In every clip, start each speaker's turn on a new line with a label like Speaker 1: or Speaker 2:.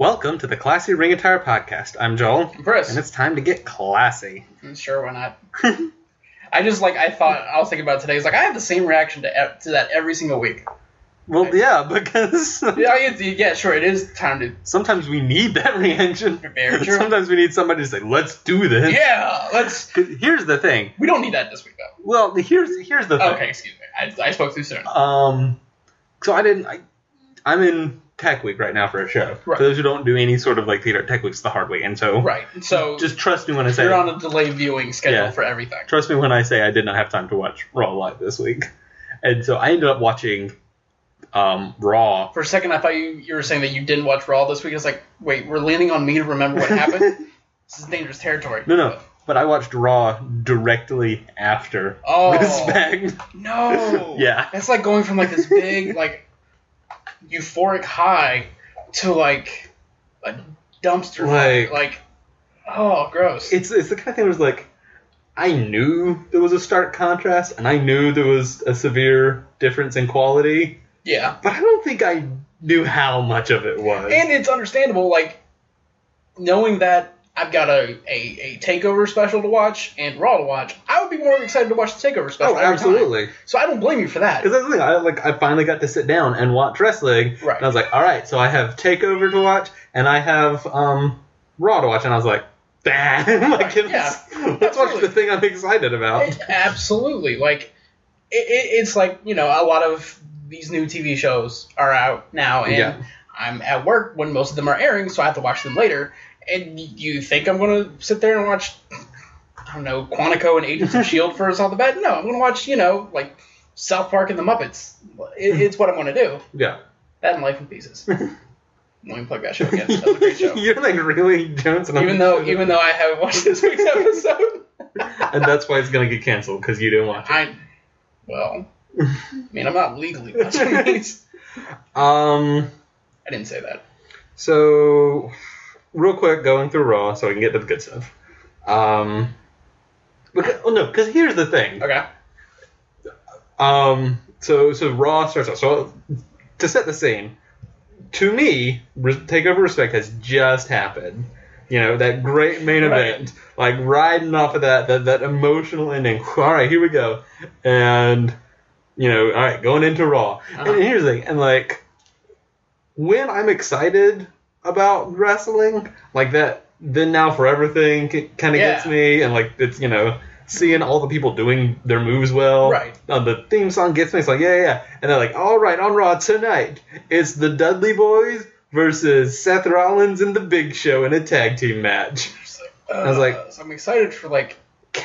Speaker 1: Welcome to the Classy Ring Attire Podcast. I'm Joel.
Speaker 2: I'm Chris.
Speaker 1: And it's time to get classy.
Speaker 2: Sure, why not? I was thinking about it today. It's like, I have the same reaction to that every single week.
Speaker 1: Well, yeah, because...
Speaker 2: yeah, sure, it is time to...
Speaker 1: Sometimes we need that reaction.
Speaker 2: Very true.
Speaker 1: Sometimes we need somebody to say, let's do this.
Speaker 2: Yeah, let's...
Speaker 1: Here's the thing.
Speaker 2: We don't need that this week, though.
Speaker 1: Well, here's the thing.
Speaker 2: Okay, excuse me. I spoke too soon.
Speaker 1: So I'm in Tech Week right now for a show.
Speaker 2: Right.
Speaker 1: For those who don't do any sort of like theater, Tech Week's the hard way, and so...
Speaker 2: Right, so...
Speaker 1: Just trust me when I say...
Speaker 2: You're on a delayed viewing schedule for everything.
Speaker 1: Trust me when I say I did not have time to watch Raw live this week. And so I ended up watching Raw.
Speaker 2: For a second, I thought you were saying that you didn't watch Raw this week. It's like, wait, we're leaning on me to remember what happened? This is dangerous territory.
Speaker 1: No. But I watched Raw directly after Respect.
Speaker 2: No.
Speaker 1: Yeah.
Speaker 2: It's like going from like this big, like, euphoric high to like a dumpster fire. Like, oh, gross.
Speaker 1: It's the kind of thing where it's like, I knew there was a stark contrast, and I knew there was a severe difference in quality.
Speaker 2: Yeah.
Speaker 1: But I don't think I knew how much of it was.
Speaker 2: And it's understandable, like, knowing that I've got a TakeOver special to watch and Raw to watch, I would be more excited to watch the TakeOver special every
Speaker 1: absolutely.
Speaker 2: time. So I don't blame you for that.
Speaker 1: Because that's the thing, I finally got to sit down and watch wrestling,
Speaker 2: right.
Speaker 1: And I was like, all right, so I have TakeOver to watch, and I have Raw to watch, and I was like, damn, let's watch the thing I'm excited about.
Speaker 2: Absolutely. Like, it's like, you know, a lot of these new TV shows are out now, and I'm at work when most of them are airing, so I have to watch them later. And you think I'm going to sit there and watch, I don't know, Quantico and Agents of S.H.I.E.L.D. first off the bat? No, I'm going to watch, you know, like, South Park and the Muppets. It's what I'm going to do.
Speaker 1: Yeah.
Speaker 2: That and Life in Pieces. Let me plug that show again. That was a great show.
Speaker 1: You're like really Jones.
Speaker 2: Even though I haven't watched this week's episode.
Speaker 1: And that's why it's going to get canceled, because you didn't watch it.
Speaker 2: I mean, I'm not legally watching these. I didn't say that.
Speaker 1: So... Real quick, going through Raw so we can get to the good stuff. Because here's the thing.
Speaker 2: Okay.
Speaker 1: So Raw starts off. So to set the scene, to me, TakeOver Respect has just happened. You know, that great main event, like riding off of that emotional ending. All right, here we go, and you know, all right, going into Raw. And here's the thing, and like when I'm excited about wrestling, like that Then Now Forever thing kind of gets me, and like it's, you know, seeing all the people doing their moves well.
Speaker 2: Right.
Speaker 1: The theme song gets me. It's like, yeah. And they're like, all right, on Raw tonight, it's the Dudley Boys versus Seth Rollins and the Big Show in a tag team match. I was like,
Speaker 2: so I'm excited for like,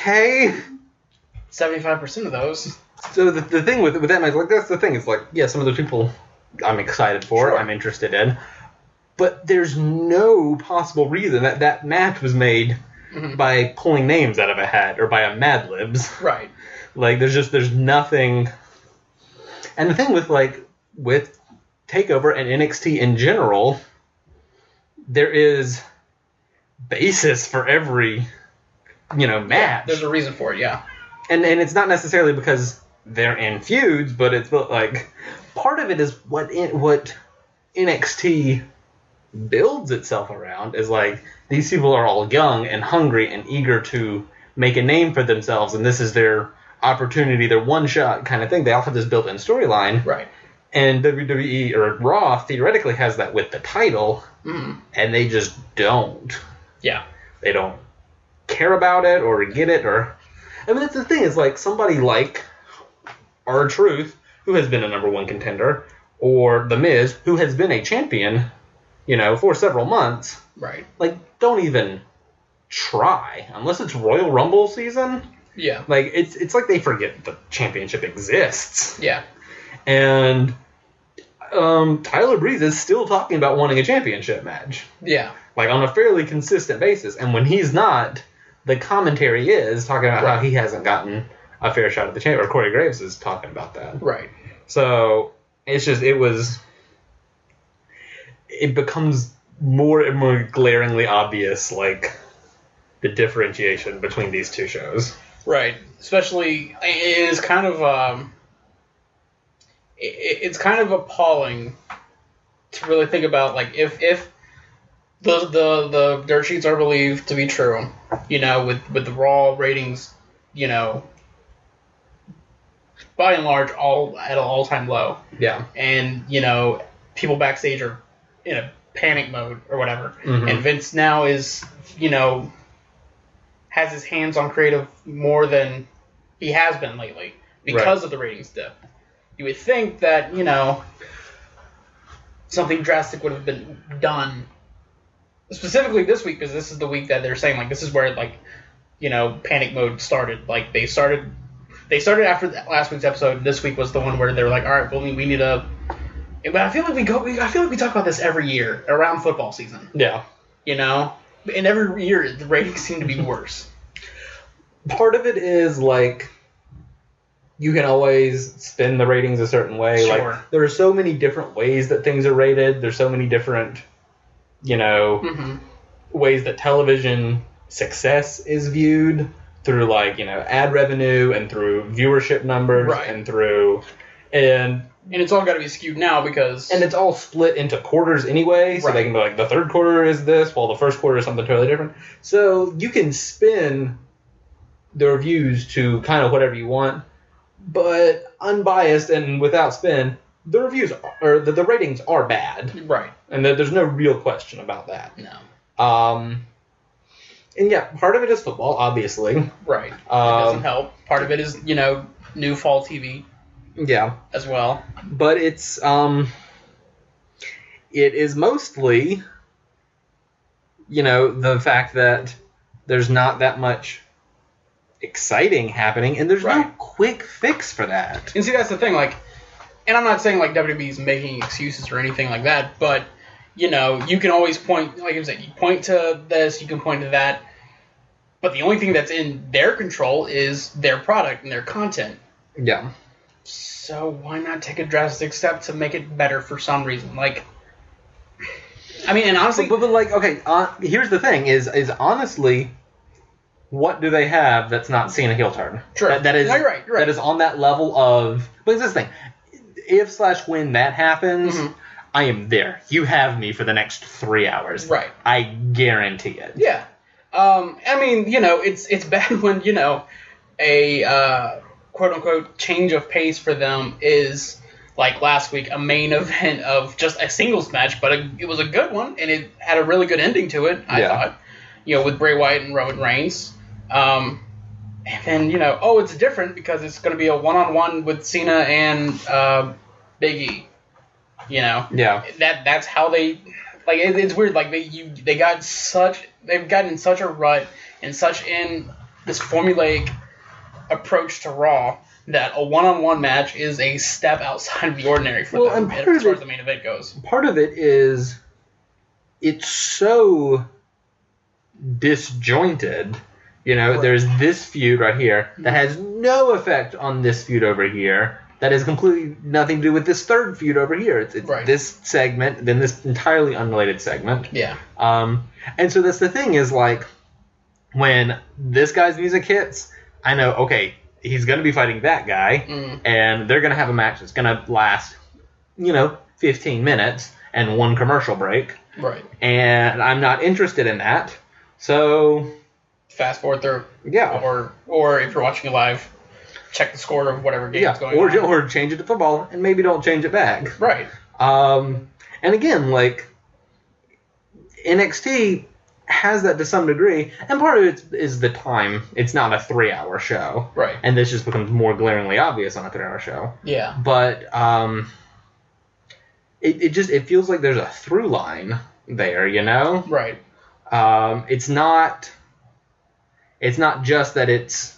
Speaker 2: 75% of those.
Speaker 1: So the thing with that match, like that's the thing. It's like, yeah, some of those people I'm excited for, I'm interested in. But there's no possible reason that match was made by pulling names out of a hat or by a Mad Libs.
Speaker 2: Right.
Speaker 1: Like, there's nothing. And the thing with TakeOver and NXT in general, there is basis for every, you know, match.
Speaker 2: Yeah, there's a reason for it, yeah.
Speaker 1: And it's not necessarily because they're in feuds, but it's like part of it is what NXT builds itself around is like these people are all young and hungry and eager to make a name for themselves, and this is their opportunity, their one shot kind of thing. They all have this built-in storyline,
Speaker 2: right?
Speaker 1: And WWE or Raw theoretically has that with the title, and they just don't.
Speaker 2: Yeah,
Speaker 1: they don't care about it or get it, or I mean that's the thing is like somebody like R-Truth, who has been a number one contender, or The Miz, who has been a champion, you know, for several months.
Speaker 2: Right.
Speaker 1: Like, don't even try. Unless it's Royal Rumble season.
Speaker 2: Yeah.
Speaker 1: Like, it's like they forget the championship exists.
Speaker 2: Yeah.
Speaker 1: And Tyler Breeze is still talking about wanting a championship match.
Speaker 2: Yeah.
Speaker 1: Like, on a fairly consistent basis. And when he's not, the commentary is talking about how he hasn't gotten a fair shot at the champion. Or Corey Graves is talking about that.
Speaker 2: Right.
Speaker 1: So, it's just, it becomes more and more glaringly obvious, like, the differentiation between these two shows.
Speaker 2: Right. Especially, it is kind of, it's kind of appalling to really think about, like, if the dirt sheets are believed to be true. You know, with the Raw ratings, you know, by and large, all at an all-time low.
Speaker 1: Yeah.
Speaker 2: And, you know, people backstage are in a panic mode or whatever.
Speaker 1: Mhm.
Speaker 2: And Vince now is, you know, has his hands on creative more than he has been lately because of the ratings dip. You would think that, you know, something drastic would have been done. Specifically this week, because this is the week that they're saying, like, this is where, like, you know, panic mode started. Like, they started after last week's episode. This week was the one where they were like, all right, well, we need a. But I feel like we talk about this every year around football season.
Speaker 1: Yeah.
Speaker 2: You know, and every year the ratings seem to be worse.
Speaker 1: Part of it is like you can always spin the ratings a certain way.
Speaker 2: Sure.
Speaker 1: Like there are so many different ways that things are rated. There's so many different, you know, ways that television success is viewed through, like, you know, ad revenue and through viewership numbers and through and
Speaker 2: it's all got to be skewed now because
Speaker 1: it's all split into quarters anyway, so they can be like, the third quarter is this, while the first quarter is something totally different. So you can spin the reviews to kind of whatever you want, but unbiased and without spin, the reviews or the ratings are bad,
Speaker 2: right?
Speaker 1: And there's no real question about that.
Speaker 2: No.
Speaker 1: And yeah, part of it is football, obviously.
Speaker 2: Right. It doesn't help. Part of it is, you know, new fall TV.
Speaker 1: Yeah.
Speaker 2: As well.
Speaker 1: But it's it is mostly, you know, the fact that there's not that much exciting happening, and there's no quick fix for that.
Speaker 2: And see, that's the thing, like, and I'm not saying, like, WWE's making excuses or anything like that, but, you know, you can always point, like I said, you point to this, you can point to that, but the only thing that's in their control is their product and their content.
Speaker 1: Yeah.
Speaker 2: So why not take a drastic step to make it better for some reason? Like, I mean, and honestly...
Speaker 1: But like, okay, here's the thing, is honestly, what do they have that's not seeing a heel turn?
Speaker 2: Sure.
Speaker 1: That is,
Speaker 2: no, you're right.
Speaker 1: That is on that level of... But this thing, if/when that happens, I am there. You have me for the next 3 hours.
Speaker 2: Right.
Speaker 1: I guarantee it.
Speaker 2: Yeah. I mean, you know, it's bad when, you know, a quote-unquote change of pace for them is, like last week, a main event of just a singles match, but it was a good one, and it had a really good ending to it, I thought. You know, with Bray Wyatt and Roman Reigns. And then, you know, it's different because it's going to be a one-on-one with Cena and Big E. You know?
Speaker 1: Yeah.
Speaker 2: That's how they... Like, it's weird. Like, they've gotten in such a rut and such in this formulaic approach to Raw that a one-on-one match is a step outside of the ordinary for them as far as the main event goes.
Speaker 1: Part of it is it's so disjointed. You know, there's this feud right here that has no effect on this feud over here. That has completely nothing to do with this third feud over here. It's this segment, then this entirely unrelated segment.
Speaker 2: Yeah.
Speaker 1: And so that's the thing is, like, when this guy's music hits, I know, okay, he's going to be fighting that guy, and they're going to have a match that's going to last, you know, 15 minutes and one commercial break.
Speaker 2: Right.
Speaker 1: And I'm not interested in that. So...
Speaker 2: Fast forward through.
Speaker 1: Yeah.
Speaker 2: Or if you're watching it live, check the score of whatever game's going on.
Speaker 1: Or change it to football, and maybe don't change it back.
Speaker 2: Right.
Speaker 1: And again, like, NXT has that to some degree, and part of it is the time. It's not a 3-hour show.
Speaker 2: Right.
Speaker 1: And this just becomes more glaringly obvious on a 3-hour show.
Speaker 2: Yeah.
Speaker 1: But it feels like there's a through line there, you know?
Speaker 2: Right.
Speaker 1: It's not just that it's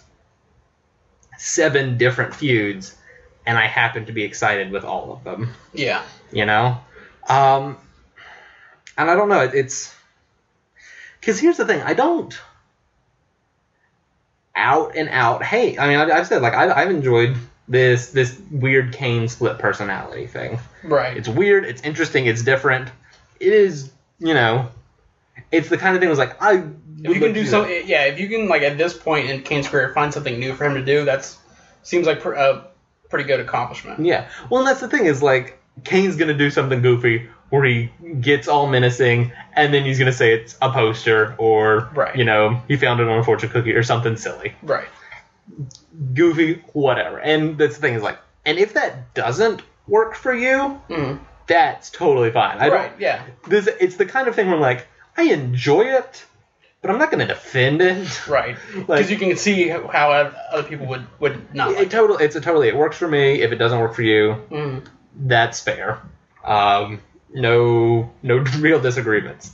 Speaker 1: 7 different feuds, and I happen to be excited with all of them.
Speaker 2: Yeah.
Speaker 1: You know? And I don't know, it's... Because here's the thing, I don't out and out hate. I mean, I've said, like, I've enjoyed this weird Kane split personality thing.
Speaker 2: Right.
Speaker 1: It's weird, it's interesting, it's different. It is, you know... It's the kind of thing that was like,
Speaker 2: if you can do something, yeah, if you can, like, at this point in Kane's career, find something new for him to do, seems like a pretty good accomplishment.
Speaker 1: Yeah. Well, and that's the thing is, like, Kane's going to do something goofy where he gets all menacing and then he's going to say it's a poster or,
Speaker 2: Right.
Speaker 1: you know, he found it on a fortune cookie or something silly.
Speaker 2: Right.
Speaker 1: Goofy, whatever. And that's the thing is like, and if that doesn't work for you, that's totally fine. It's the kind of thing where like, I enjoy it, but I'm not going to defend it.
Speaker 2: Right. Because you can see how other people would not like
Speaker 1: it. It works for me. If it doesn't work for you, that's fair. No real disagreements.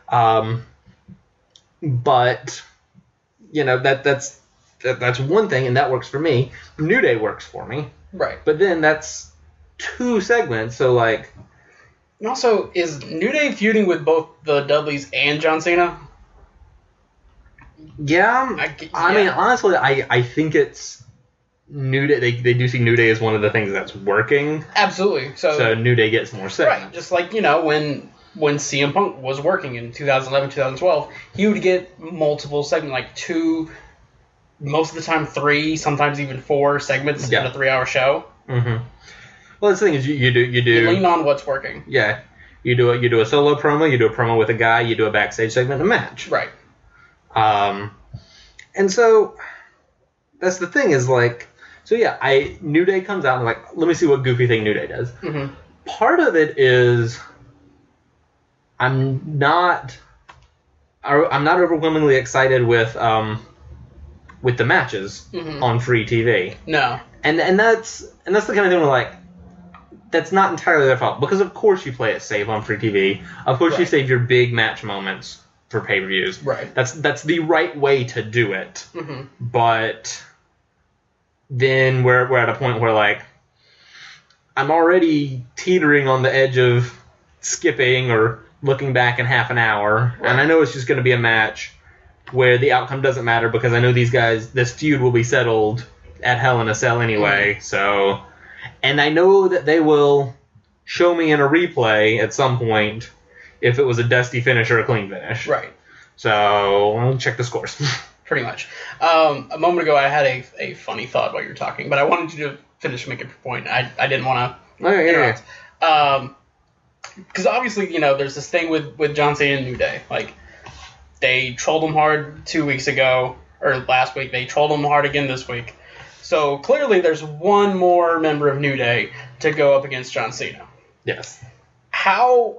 Speaker 1: But, you know, that's one thing, and that works for me. New Day works for me.
Speaker 2: Right.
Speaker 1: But then that's 2 segments, so like...
Speaker 2: And also, is New Day feuding with both the Dudleys and John Cena?
Speaker 1: Yeah. I mean, honestly, I think it's New Day. They do see New Day as one of the things that's working.
Speaker 2: Absolutely. So
Speaker 1: New Day gets more segments.
Speaker 2: Right. Just like, you know, when CM Punk was working in 2011, 2012, he would get multiple segments, like 2, most of the time 3, sometimes even 4 segments in a 3-hour show.
Speaker 1: Mm-hmm. Well, the thing is, you do
Speaker 2: you lean on what's working.
Speaker 1: Yeah. You do a solo promo, you do a promo with a guy, you do a backstage segment, a match.
Speaker 2: Right.
Speaker 1: And so that's the thing is like, so yeah, New Day comes out and like, let me see what goofy thing New Day does. Mm-hmm. Part of it is I'm not overwhelmingly excited with the matches on free TV.
Speaker 2: No.
Speaker 1: And that's the kind of thing where like, that's not entirely their fault, because of course you play it safe on free TV. Of course you save your big match moments for pay-per-views.
Speaker 2: Right.
Speaker 1: That's the right way to do it. Mm-hmm. But then we're at a point where like I'm already teetering on the edge of skipping or looking back in half an hour, and I know it's just going to be a match where the outcome doesn't matter because I know these guys, this feud will be settled at Hell in a Cell anyway. So. And I know that they will show me in a replay at some point if it was a dusty finish or a clean finish.
Speaker 2: Right.
Speaker 1: So, I'll check the scores.
Speaker 2: Pretty much. A moment ago, I had a funny thought while you were talking, but I wanted you to finish making your point. I didn't want to interrupt. Because obviously, you know, there's this thing with John Cena and New Day. Like, they trolled him hard 2 weeks ago, or last week. They trolled him hard again this week. So clearly there's one more member of New Day to go up against John Cena.
Speaker 1: Yes.
Speaker 2: How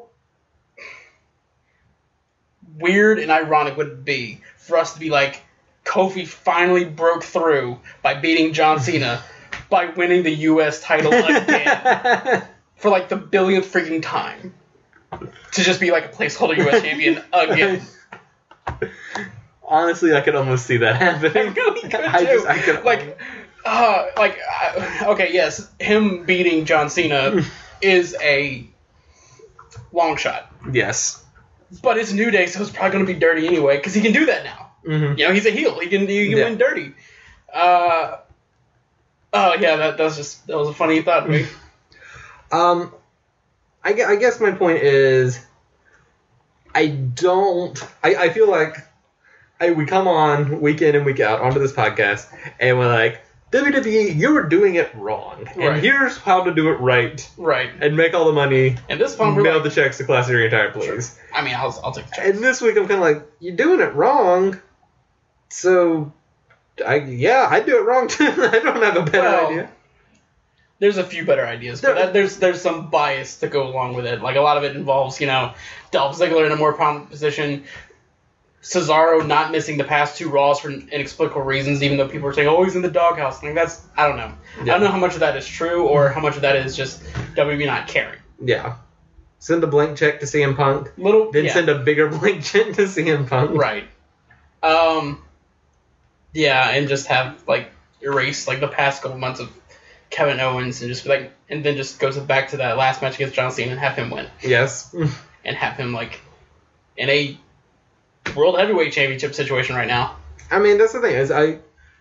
Speaker 2: weird and ironic would it be for us to be like, Kofi finally broke through by beating John Cena by winning the U.S. title again for like the billionth freaking time. To just be like a placeholder U.S. champion again.
Speaker 1: Honestly, I could almost see that happening.
Speaker 2: I really could too.
Speaker 1: I could
Speaker 2: okay, yes, him beating John Cena is a long shot.
Speaker 1: Yes.
Speaker 2: But it's New Day, so it's probably going to be dirty anyway, because he can do that now. Mm-hmm. You know, he's a heel. He can win dirty. That was a funny thought to me.
Speaker 1: I guess my point is, I feel like we come on week in and week out onto this podcast, and we're like, WWE, you're doing it wrong. And here's how to do it right.
Speaker 2: Right.
Speaker 1: And make all the money.
Speaker 2: And this one,
Speaker 1: mail the checks to Classy Retire, please.
Speaker 2: Sure. I mean, I'll take the checks.
Speaker 1: And this week I'm kind of like, you're doing it wrong. So, I do it wrong too. I don't have a better idea.
Speaker 2: There's a few better ideas, but there's some bias to go along with it. Like, a lot of it involves, you know, Dolph Ziggler in a more prominent position, Cesaro not missing the past 2 Raws for inexplicable reasons, even though people are saying, oh, he's in the doghouse. Like, I don't know. Yeah. I don't know how much of that is true or how much of that is just WWE not caring.
Speaker 1: Yeah. Send a blank check to CM Punk. Send a bigger blank check to CM Punk.
Speaker 2: Right. And just have, like, erase, like, the past couple months of Kevin Owens and just be like, and then just goes back to that last match against John Cena and have him win.
Speaker 1: Yes.
Speaker 2: And have him, like, in a World Heavyweight Championship situation right now.
Speaker 1: I mean, that's the thing is I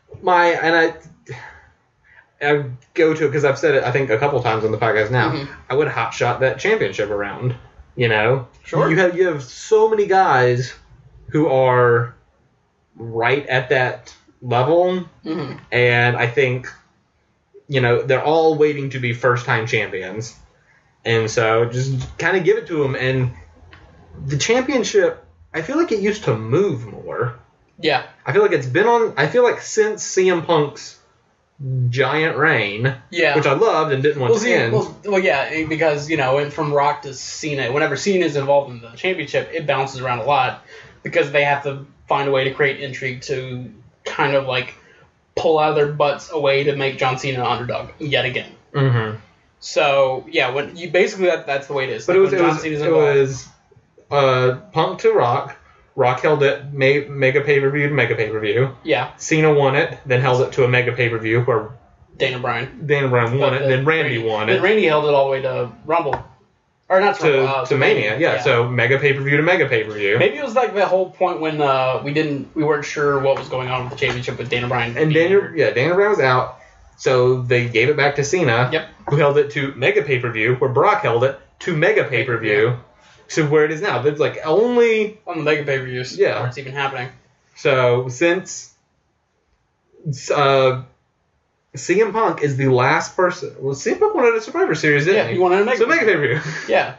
Speaker 1: go to it because I've said it I think a couple times on the podcast now. Mm-hmm. I would hotshot that championship around. You know,
Speaker 2: sure.
Speaker 1: You have so many guys who are right at that level, and I think they're all waiting to be first time champions, and so just kind of give it to them and. the championship, I feel like it used to move more.
Speaker 2: Yeah.
Speaker 1: I feel like it's been on. I feel like since CM Punk's giant reign,
Speaker 2: Yeah.
Speaker 1: which I loved and didn't want to end.
Speaker 2: Well, yeah, because, you know, from Rock to Cena, whenever Cena is involved in the championship, it bounces around a lot because they have to find a way to create intrigue to kind of, like, pull out of their butts a way to make John Cena an underdog yet again.
Speaker 1: Mm-hmm.
Speaker 2: So, yeah, when you basically that's the way it is.
Speaker 1: But
Speaker 2: like
Speaker 1: it was Punk to Rock. Rock held it mega pay-per-view to mega pay-per-view.
Speaker 2: Yeah.
Speaker 1: Cena won it, then held it to a mega pay-per-view where
Speaker 2: Daniel Bryan
Speaker 1: won it, then Randy won it.
Speaker 2: And Randy held it all the way to Rumble. Or not to Rumble,
Speaker 1: to Mania. Yeah, so mega pay-per-view to mega pay-per-view.
Speaker 2: Maybe it was like the whole point when we weren't sure what was going on with the championship with Daniel Bryan.
Speaker 1: And Daniel Bryan was out, so they gave it back to Cena,
Speaker 2: Yep.
Speaker 1: who held it to mega pay-per-view, where Brock held it to mega pay-per-view. To where it is now. There's like only
Speaker 2: on the mega pay-per-views.
Speaker 1: Yeah.
Speaker 2: Where it's even happening.
Speaker 1: So since CM Punk is the last person. Well, CM Punk wanted a Survivor Series, didn't he?
Speaker 2: He wanted a mega.
Speaker 1: So mega pay-per-view.
Speaker 2: Yeah.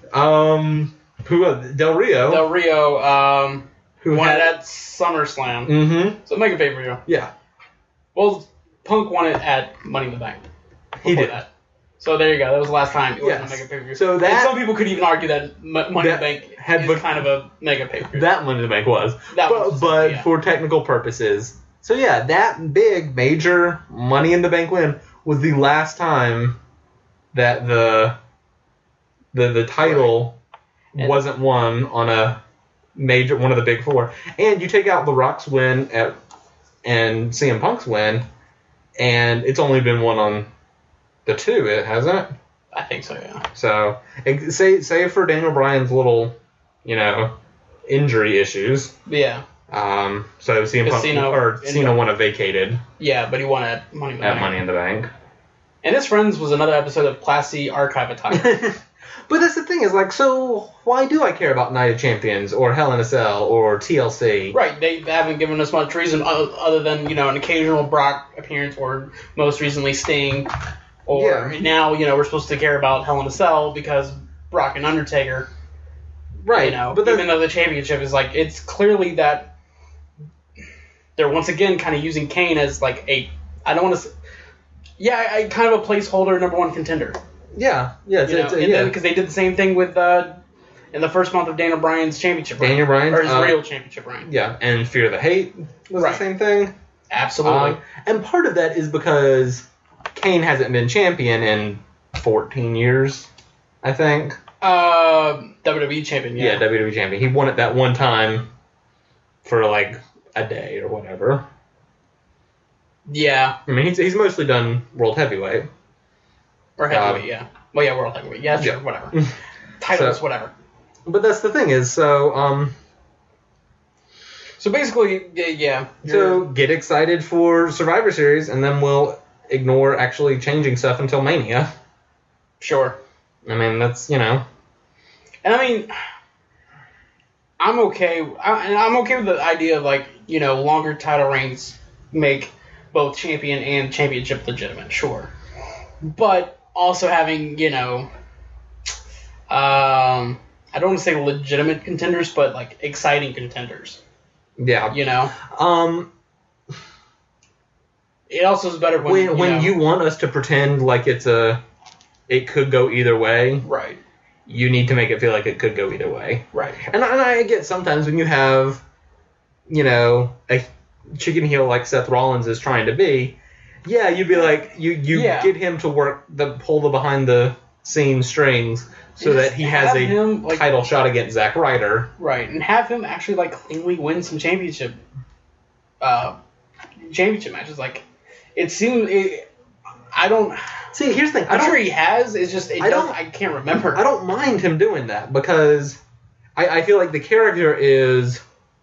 Speaker 1: Who? Del Rio.
Speaker 2: Del Rio.
Speaker 1: Who
Speaker 2: won
Speaker 1: had
Speaker 2: it at SummerSlam.
Speaker 1: Mm-hmm.
Speaker 2: So mega pay-per-view.
Speaker 1: Yeah.
Speaker 2: Well, Punk won it at Money in the Bank.
Speaker 1: He did.
Speaker 2: That. So there you go. That was the last time it was
Speaker 1: Yes.
Speaker 2: a mega pay-per-view.
Speaker 1: So that-
Speaker 2: and some people could even argue that Money in the Bank is kind of a mega pay-per-view.
Speaker 1: That Money in the Bank was.
Speaker 2: That was
Speaker 1: but
Speaker 2: yeah.
Speaker 1: for technical purposes. So yeah, that big major Money in the Bank win was the last time that the title wasn't won on a major one of the big four. And you take out The Rock's win and CM Punk's win, and it's only been won on the two, it hasn't.
Speaker 2: I think so, yeah.
Speaker 1: So say for Daniel Bryan's little, injury issues.
Speaker 2: Yeah.
Speaker 1: So CM Punk Cena won a vacated.
Speaker 2: Yeah, but he won at Money in the Bank.
Speaker 1: Money in the Bank.
Speaker 2: And His Friends was another episode of Class C archive attire.
Speaker 1: But that's the thing is so why do I care about Night of Champions or Hell in a Cell or TLC?
Speaker 2: Right, they haven't given us much reason other than an occasional Brock appearance or most recently Sting. Or now we're supposed to care about Hell in a Cell because Brock and Undertaker.
Speaker 1: Right.
Speaker 2: But even though the championship is it's clearly that they're once again kind of using Kane as I don't want to. Yeah, kind of a placeholder number one contender.
Speaker 1: Yeah.
Speaker 2: Because they did the same thing with in the first month of Daniel Bryan's championship reign.
Speaker 1: Daniel Bryan's
Speaker 2: or his real championship reign.
Speaker 1: Yeah, and Fear the Hate was the same thing.
Speaker 2: Absolutely.
Speaker 1: And part of that is because Kane hasn't been champion in 14 years, I think.
Speaker 2: WWE champion, yeah.
Speaker 1: Yeah, WWE champion. He won it that one time for a day or whatever.
Speaker 2: Yeah.
Speaker 1: I mean, he's mostly done World Heavyweight.
Speaker 2: Or Heavyweight, yeah. Well, yeah, World Heavyweight. Yeah, sure, whatever. Titles, whatever.
Speaker 1: But that's the thing is, so
Speaker 2: basically, yeah.
Speaker 1: So get excited for Survivor Series, and then we'll ignore actually changing stuff until Mania.
Speaker 2: Sure.
Speaker 1: I mean, that's,
Speaker 2: And I mean, I'm okay. I'm okay with the idea of, longer title reigns make both champion and championship legitimate, sure. But also having, I don't want to say legitimate contenders, but, exciting contenders.
Speaker 1: Yeah.
Speaker 2: It also is better when
Speaker 1: you want us to pretend like it could go either way.
Speaker 2: Right.
Speaker 1: You need to make it feel like it could go either way.
Speaker 2: Right.
Speaker 1: And I get sometimes when you have, a chicken heel like Seth Rollins is trying to be, yeah, you'd be like, you get him to pull the behind the scenes strings so that he has a title shot against Zack Ryder.
Speaker 2: Right, and have him actually cleanly win some championship matches. It seems I don't
Speaker 1: see. Here's the thing.
Speaker 2: I'm sure he has. It's just I can't remember.
Speaker 1: I don't mind him doing that because I feel like the character is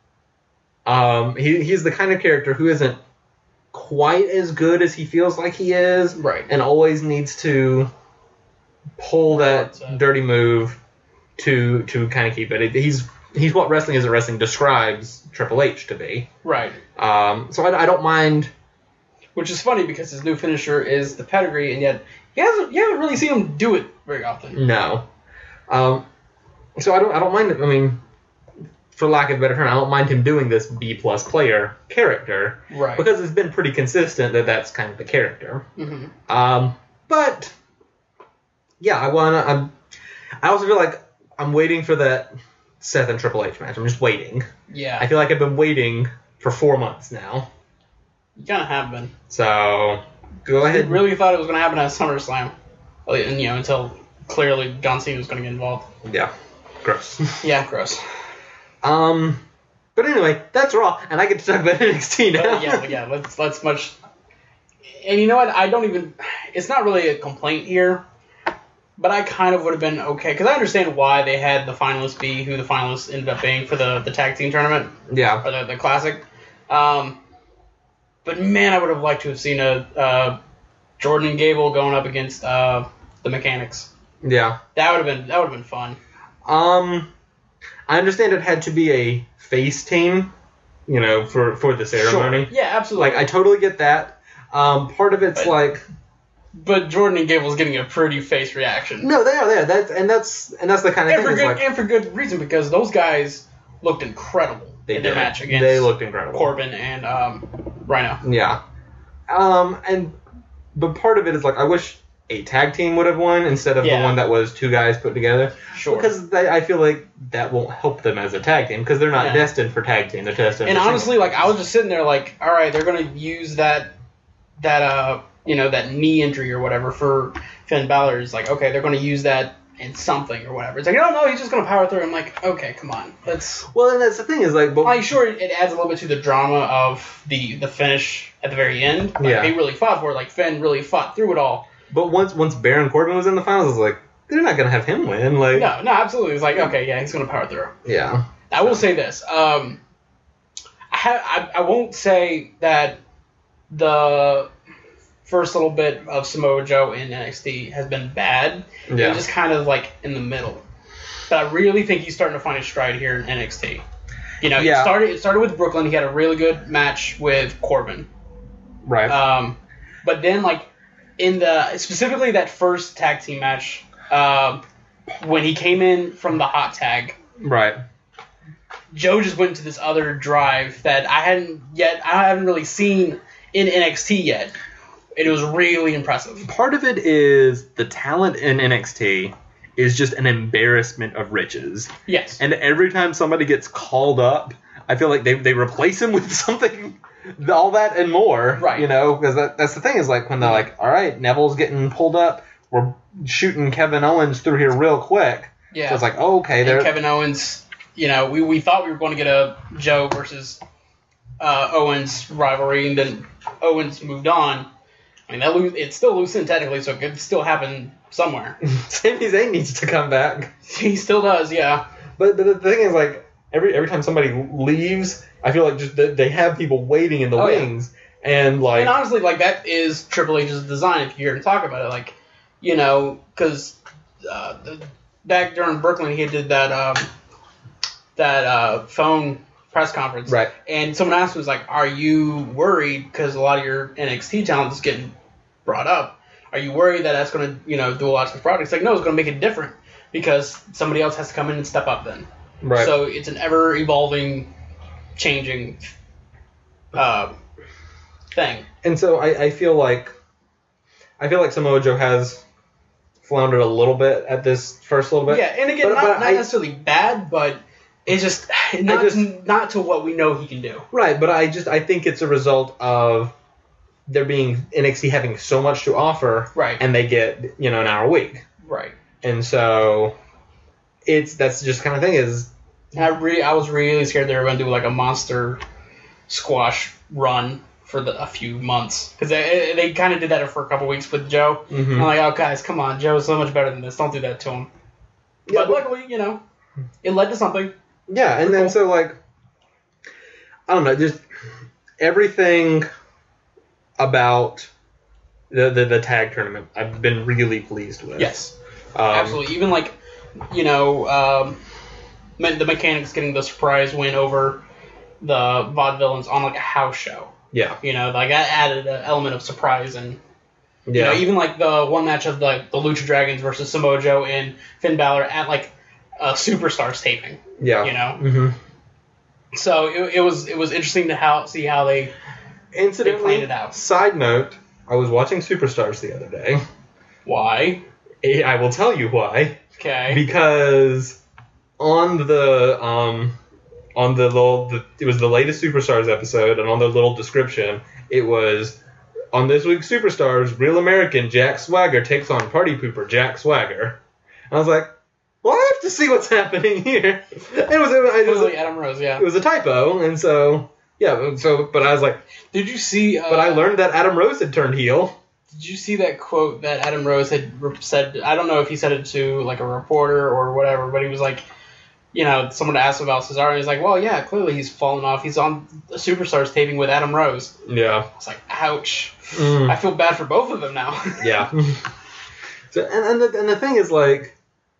Speaker 1: he's the kind of character who isn't quite as good as he feels like he is,
Speaker 2: right?
Speaker 1: And always needs to pull that dirty move to kind of keep it. He's what Wrestling Isn't Wrestling describes Triple H to be,
Speaker 2: right?
Speaker 1: So I don't mind.
Speaker 2: Which is funny because his new finisher is the pedigree, and yet you haven't really seen him do it very often.
Speaker 1: No. So I don't mind. I mean, for lack of a better term, I don't mind him doing this B+ player character,
Speaker 2: Right.
Speaker 1: Because it's been pretty consistent that that's kind of the character.
Speaker 2: Mm-hmm.
Speaker 1: But yeah, I also feel like I'm waiting for that Seth and Triple H match. I'm just waiting.
Speaker 2: Yeah.
Speaker 1: I feel like I've been waiting for 4 months now.
Speaker 2: You kind of have been.
Speaker 1: So go ahead.
Speaker 2: I really thought it was going to happen at SummerSlam, and until clearly John Cena was going to get involved.
Speaker 1: Yeah, gross.
Speaker 2: Yeah, gross.
Speaker 1: But anyway, that's Raw, and I get to talk about NXT now.
Speaker 2: yeah. Let's much. And you know what? I don't even. It's not really a complaint here, but I kind of would have been okay because I understand why they had the finalists be who the finalists ended up being for the tag team tournament.
Speaker 1: Yeah.
Speaker 2: Or the classic. But man, I would have liked to have seen a Jordan and Gable going up against the Mechanics.
Speaker 1: Yeah.
Speaker 2: That would have been fun.
Speaker 1: I understand it had to be a face team, for the ceremony.
Speaker 2: Sure. Yeah, absolutely.
Speaker 1: Like, I totally get that. Part of it's
Speaker 2: But Jordan and Gable's getting a pretty face reaction.
Speaker 1: No, they are. That's the kind of thing.
Speaker 2: And for good reason, because those guys looked incredible in their match against
Speaker 1: they looked incredible.
Speaker 2: Corbin and Rhino.
Speaker 1: Yeah. But part of it is I wish a tag team would have won instead of the one that was two guys put together.
Speaker 2: Sure.
Speaker 1: Because I feel like that won't help them as a tag team because they're not destined for tag team. They're destined.
Speaker 2: And honestly, I was just sitting there all right, they're gonna use that knee injury or whatever for Finn Balor. It's okay, they're gonna use that in something or whatever. It's no, he's just gonna power through. I'm okay, come on, that's.
Speaker 1: Well, and that's the thing is
Speaker 2: sure, it adds a little bit to the drama of the finish at the very end. They really fought for it. Finn really fought through it all.
Speaker 1: But once Baron Corbin was in the finals, I was they're not gonna have him win.
Speaker 2: No, absolutely. It's okay, yeah, he's gonna power through.
Speaker 1: Yeah.
Speaker 2: I will say this. I won't say that the first little bit of Samoa Joe in NXT has been bad.
Speaker 1: Yeah.
Speaker 2: It's just kind of in the middle. But I really think he's starting to find his stride here in NXT. It started with Brooklyn. He had a really good match with Corbin.
Speaker 1: Right.
Speaker 2: But then in specifically that first tag team match, when he came in from the hot tag.
Speaker 1: Right.
Speaker 2: Joe just went to this other drive that I haven't really seen in NXT yet. And it was really impressive.
Speaker 1: Part of it is the talent in NXT is just an embarrassment of riches.
Speaker 2: Yes.
Speaker 1: And every time somebody gets called up, I feel like they replace him with something, all that and more.
Speaker 2: Right.
Speaker 1: Because that's the thing is when they're all right, Neville's getting pulled up, we're shooting Kevin Owens through here real quick.
Speaker 2: Yeah.
Speaker 1: So it's okay.
Speaker 2: And Kevin Owens, we thought we were going to get a Joe versus Owens rivalry, and then Owens moved on. I mean, it's still loosened technically, so it could still happen somewhere.
Speaker 1: Sami Zayn needs to come back.
Speaker 2: He still does, yeah.
Speaker 1: But the thing is, every time somebody leaves, I feel just they have people waiting in the wings, and
Speaker 2: And honestly, that is Triple H's design. If you're going to talk about it, because back during Brooklyn, he did that phone press conference,
Speaker 1: right?
Speaker 2: And someone asked him, "Are you worried because a lot of your NXT talent is getting brought up? Are you worried that that's going to, do a lot of this product?" It's no, it's going to make it different because somebody else has to come in and step up then.
Speaker 1: Right.
Speaker 2: So it's an ever evolving, changing thing.
Speaker 1: And so I feel like Samoa Joe has floundered a little bit at this first little bit.
Speaker 2: Yeah, and again, not necessarily bad, but it's just not to what we know he can do.
Speaker 1: Right, but I think it's a result of there being NXT having so much to offer,
Speaker 2: right?
Speaker 1: And they get an hour a week,
Speaker 2: right?
Speaker 1: And so that's just kind of thing is.
Speaker 2: I was really scared they were going to do a monster squash run for a few months because they kind of did that for a couple weeks with Joe.
Speaker 1: Mm-hmm.
Speaker 2: I'm oh guys, come on, Joe's so much better than this. Don't do that to him.
Speaker 1: Yeah,
Speaker 2: but luckily, it led to something.
Speaker 1: Yeah, and then so I don't know, just everything about the tag tournament I've been really pleased with.
Speaker 2: Yes, absolutely. Even the Mechanics getting the surprise win over the Vaudevillains on a house show.
Speaker 1: Yeah.
Speaker 2: That added an element of surprise and
Speaker 1: yeah.
Speaker 2: Even the one match of the Lucha Dragons versus Samoa Joe and Finn Balor at Superstars taping.
Speaker 1: Yeah.
Speaker 2: You know.
Speaker 1: Mm-hmm.
Speaker 2: So it was interesting to see how they
Speaker 1: Incidentally,
Speaker 2: it out.
Speaker 1: Side note, I was watching Superstars the other day.
Speaker 2: Why?
Speaker 1: I will tell you why.
Speaker 2: Okay.
Speaker 1: Because on the it was the latest Superstars episode, and on the little description, it was, on this week's Superstars, Real American Jack Swagger takes on Party Pooper Jack Swagger. And I was like, well, I have to see what's happening here. It was
Speaker 2: Adam Rose, yeah.
Speaker 1: It was a typo, and so yeah. But I was like,
Speaker 2: did you see?
Speaker 1: but I learned that Adam Rose had turned heel.
Speaker 2: Did you see that quote that Adam Rose had said? I don't know if he said it to like a reporter or whatever, but he was like, you know, someone asked him about Cesaro, and he's like, well, yeah, clearly he's fallen off. He's on the Superstars taping with Adam Rose.
Speaker 1: Yeah.
Speaker 2: I was like, ouch. I feel bad for both of them now.
Speaker 1: Yeah. So and the thing is, like,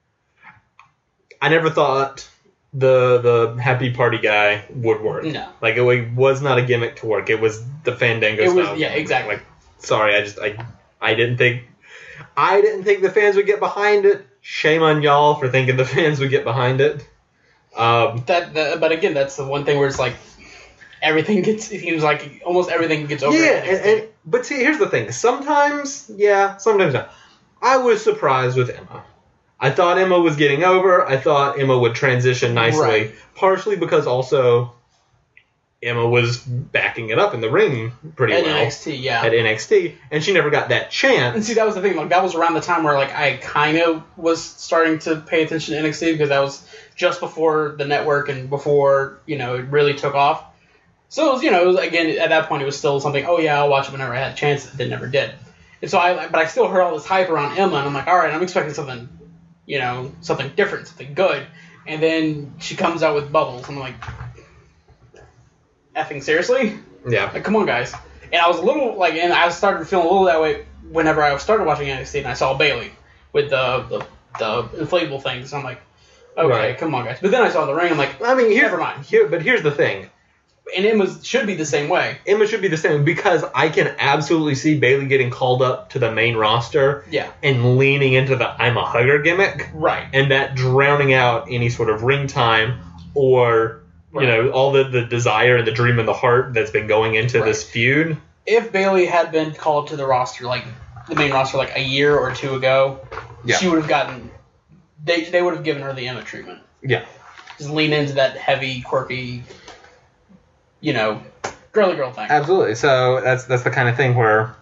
Speaker 1: I never thought the happy party guy would work.
Speaker 2: No.
Speaker 1: Like, it was not a gimmick to work. It was the Fandango style.
Speaker 2: Yeah, exactly.
Speaker 1: Like, sorry, I didn't think the fans would get behind it. Shame on y'all for thinking the fans would get behind it.
Speaker 2: But again, that's the one thing where it's like it seems like almost everything gets over.
Speaker 1: Yeah, but see, here's the thing. Sometimes, yeah, sometimes not. I was surprised with Emma. I thought Emma was getting over. I thought Emma would transition nicely,
Speaker 2: right.
Speaker 1: Partially because also Emma was backing it up in the ring pretty well.
Speaker 2: At NXT, yeah.
Speaker 1: At NXT, and she never got that chance.
Speaker 2: And see, that was the thing. Like, that was around the time where like I kind of was starting to pay attention to NXT because that was just before the network and before, you know, it really took off. So it was, you know, it was, again, at that point it was still something, oh yeah, I'll watch it whenever I had a chance. It never did. And so but I still heard all this hype around Emma, and I'm like, all right, I'm expecting something, you know, something different, something good. And then she comes out with bubbles. I'm like, effing seriously?
Speaker 1: Yeah.
Speaker 2: Like, come on, guys. And I was a little, like, and I started feeling a little that way whenever I started watching NXT and I saw Bayley with the inflatable things. I'm like, okay,
Speaker 1: right.
Speaker 2: Come on, guys. But then I saw the ring. I'm like,
Speaker 1: I mean,
Speaker 2: never mind.
Speaker 1: But here's the thing.
Speaker 2: And Emma should be the same way.
Speaker 1: Emma should be the same because I can absolutely see Bayley getting called up to the main roster.
Speaker 2: Yeah.
Speaker 1: And leaning into the I'm a hugger gimmick.
Speaker 2: Right.
Speaker 1: And that drowning out any sort of ring time or, right. You know, all the desire and the dream and the heart that's been going into this feud.
Speaker 2: If Bayley had been called to the roster, like the main roster, like a year or two ago, she would have gotten. They would have given her the Emma treatment.
Speaker 1: Yeah.
Speaker 2: Just lean into that heavy, quirky, you know, girly girl thing.
Speaker 1: Absolutely. So that's the kind of thing where,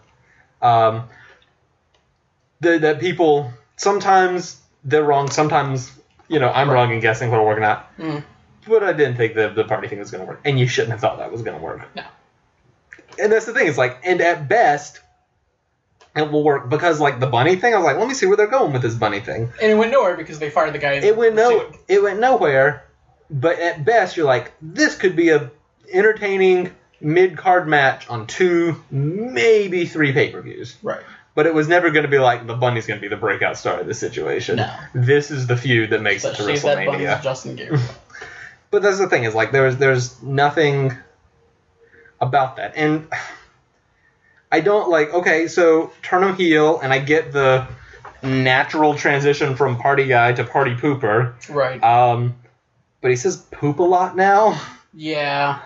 Speaker 1: that people sometimes they're wrong. Sometimes, you know, I'm wrong in guessing what'll work out.
Speaker 2: Mm.
Speaker 1: But I didn't think the party thing was going to work, and you shouldn't have thought that was going to work.
Speaker 2: No.
Speaker 1: And that's the thing. It's like, and at best, it will work because, like, the bunny thing. I was like, let me see where they're going with this bunny thing.
Speaker 2: And it went nowhere because they fired the guy.
Speaker 1: It went nowhere. But at best, you're like, this could be a entertaining mid-card match on 2, maybe 3 pay-per-views.
Speaker 2: Right.
Speaker 1: But it was never going to be like the bunny's going to be the breakout star of this situation.
Speaker 2: No.
Speaker 1: This is the feud that makes it to WrestleMania.
Speaker 2: That bunny's Justin Gabriel.
Speaker 1: But that's the thing is, like, there's nothing about that. And I don't, like, okay, so turn him heel, and I get the natural transition from party guy to party pooper.
Speaker 2: Right.
Speaker 1: But he says poop a lot now.
Speaker 2: Yeah.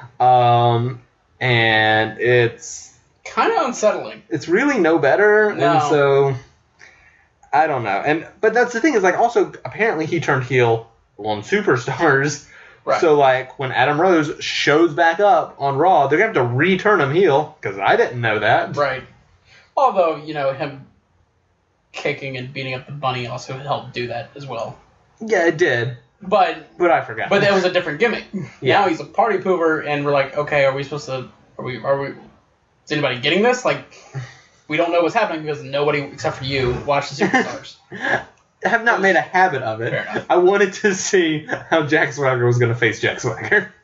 Speaker 1: And it's
Speaker 2: kind of unsettling.
Speaker 1: It's really no better.
Speaker 2: No.
Speaker 1: And so I don't know. But that's the thing is, like, also apparently he turned heel on Superstars.
Speaker 2: Right.
Speaker 1: So, like, when Adam Rose shows back up on Raw, they're going to have to return him heel, because I didn't know that.
Speaker 2: Right. Although, you know, him kicking and beating up the bunny also helped do that as well.
Speaker 1: Yeah, it did.
Speaker 2: But
Speaker 1: I forgot.
Speaker 2: But that was a different gimmick.
Speaker 1: Yeah.
Speaker 2: Now he's a party pooper, and we're like, okay, are we supposed to... Are we... Is anybody getting this? Like, we don't know what's happening because nobody, except for you, watched the Superstars.
Speaker 1: I have not made a habit of it.
Speaker 2: Fair enough.
Speaker 1: I wanted to see how Jack Swagger was going to face Jack Swagger.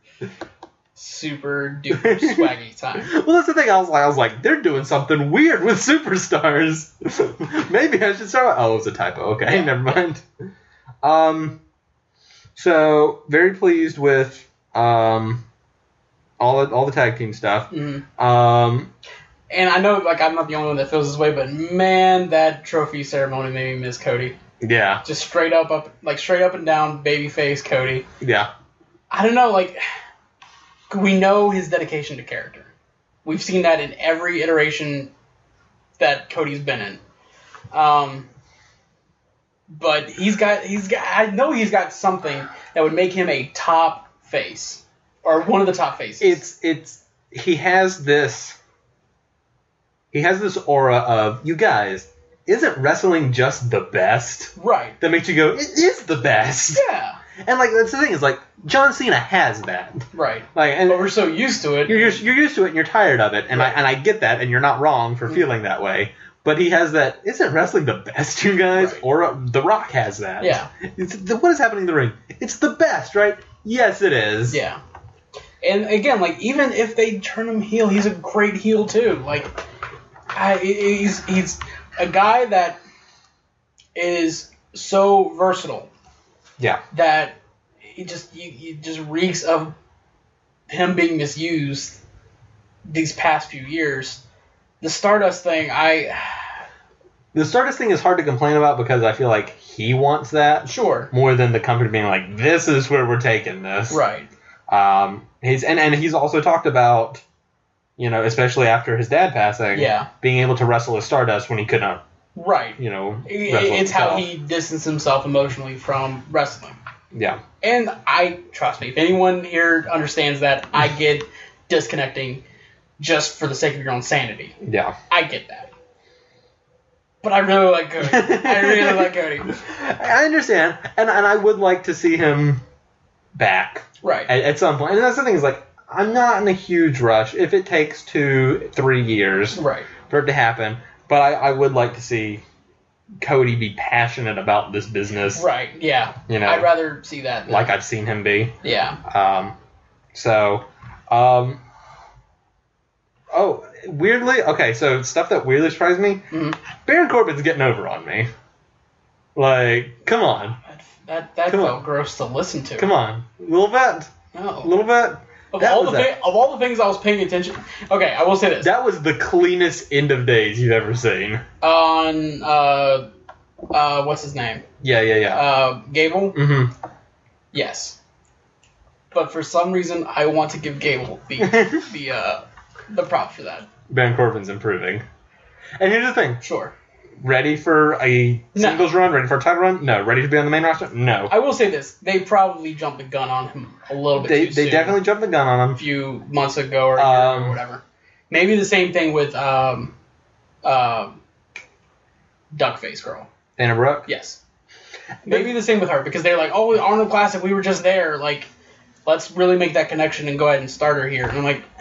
Speaker 2: Super duper swaggy time.
Speaker 1: Well, that's the thing. I was like, they're doing something weird with Superstars. Maybe I should start. Oh, it was a typo. Okay,
Speaker 2: Yeah.
Speaker 1: never mind. So very pleased with all the tag team stuff.
Speaker 2: Mm-hmm. And I know, like, I'm not the only one that feels this way, but man, that trophy ceremony made me miss Cody.
Speaker 1: Yeah.
Speaker 2: Just straight up and down babyface Cody.
Speaker 1: Yeah.
Speaker 2: I don't know, like, we know his dedication to character. We've seen that in every iteration that Cody's been in. But I know he's got something that would make him a top face. Or one of the top faces.
Speaker 1: He has this aura of, you guys, isn't wrestling just the best?
Speaker 2: Right.
Speaker 1: That makes you go, it is the best.
Speaker 2: Yeah.
Speaker 1: And like that's the thing is like John Cena has that.
Speaker 2: Right.
Speaker 1: Like, and
Speaker 2: but we're so used to it.
Speaker 1: You're used to it and you're tired of it, and
Speaker 2: right.
Speaker 1: I get that, and you're not wrong for feeling that way. But he has that. Isn't wrestling the best, you guys?
Speaker 2: Right.
Speaker 1: Or The Rock has that.
Speaker 2: Yeah.
Speaker 1: What is happening in the ring? It's the best, right? Yes, it is.
Speaker 2: Yeah. And again, like even if they turn him heel, he's a great heel too. Like, he's a guy that is so versatile.
Speaker 1: Yeah.
Speaker 2: That he just reeks of him being misused these past few years. The Stardust thing,
Speaker 1: The Stardust thing is hard to complain about because I feel like he wants that.
Speaker 2: Sure.
Speaker 1: More than the company being like, this is where we're taking this.
Speaker 2: Right.
Speaker 1: He's also talked about, especially after his dad passing, being able to wrestle as Stardust when he could not.
Speaker 2: Right.
Speaker 1: Wrestle
Speaker 2: it's
Speaker 1: himself.
Speaker 2: how he distanced himself emotionally from wrestling.
Speaker 1: Yeah.
Speaker 2: And trust me, if anyone here understands that, I get disconnecting just for the sake of your own sanity.
Speaker 1: Yeah.
Speaker 2: I get that. But I really like Cody. I really like Cody.
Speaker 1: I understand. And I would like to see him back.
Speaker 2: Right.
Speaker 1: At some point. And that's the thing is, like, I'm not in a huge rush if it takes 2-3 years
Speaker 2: right.
Speaker 1: for it to happen. But I would like to see Cody be passionate about this business.
Speaker 2: Right, yeah. I'd rather see that.
Speaker 1: Like I've seen him be.
Speaker 2: Yeah.
Speaker 1: Weirdly, okay, so stuff that weirdly surprised me, Baron Corbin's getting over on me. Like, come on.
Speaker 2: That felt gross to listen to.
Speaker 1: Come on. A little bit.
Speaker 2: No.
Speaker 1: A little bit.
Speaker 2: Of all the things I was paying attention... Okay, I will say this.
Speaker 1: That was the cleanest end of days you've ever seen.
Speaker 2: On, what's his name?
Speaker 1: Yeah.
Speaker 2: Gable?
Speaker 1: Mm-hmm.
Speaker 2: Yes. But for some reason, I want to give Gable the prop for that.
Speaker 1: Baron Corbin's improving. And here's the thing.
Speaker 2: Sure.
Speaker 1: Ready for a singles run? Ready for a title run? No. Ready to be on the main roster? No.
Speaker 2: I will say this. They probably jumped the gun on him a little bit too soon.
Speaker 1: They definitely jumped the gun on him.
Speaker 2: A few months ago or a year or whatever. Maybe the same thing with Duckface Girl.
Speaker 1: Dana Brooke?
Speaker 2: Yes. Maybe the same with her because they're like, oh, Arnold Classic, we were just there. Like, let's really make that connection and go ahead and start her here. And I'm like,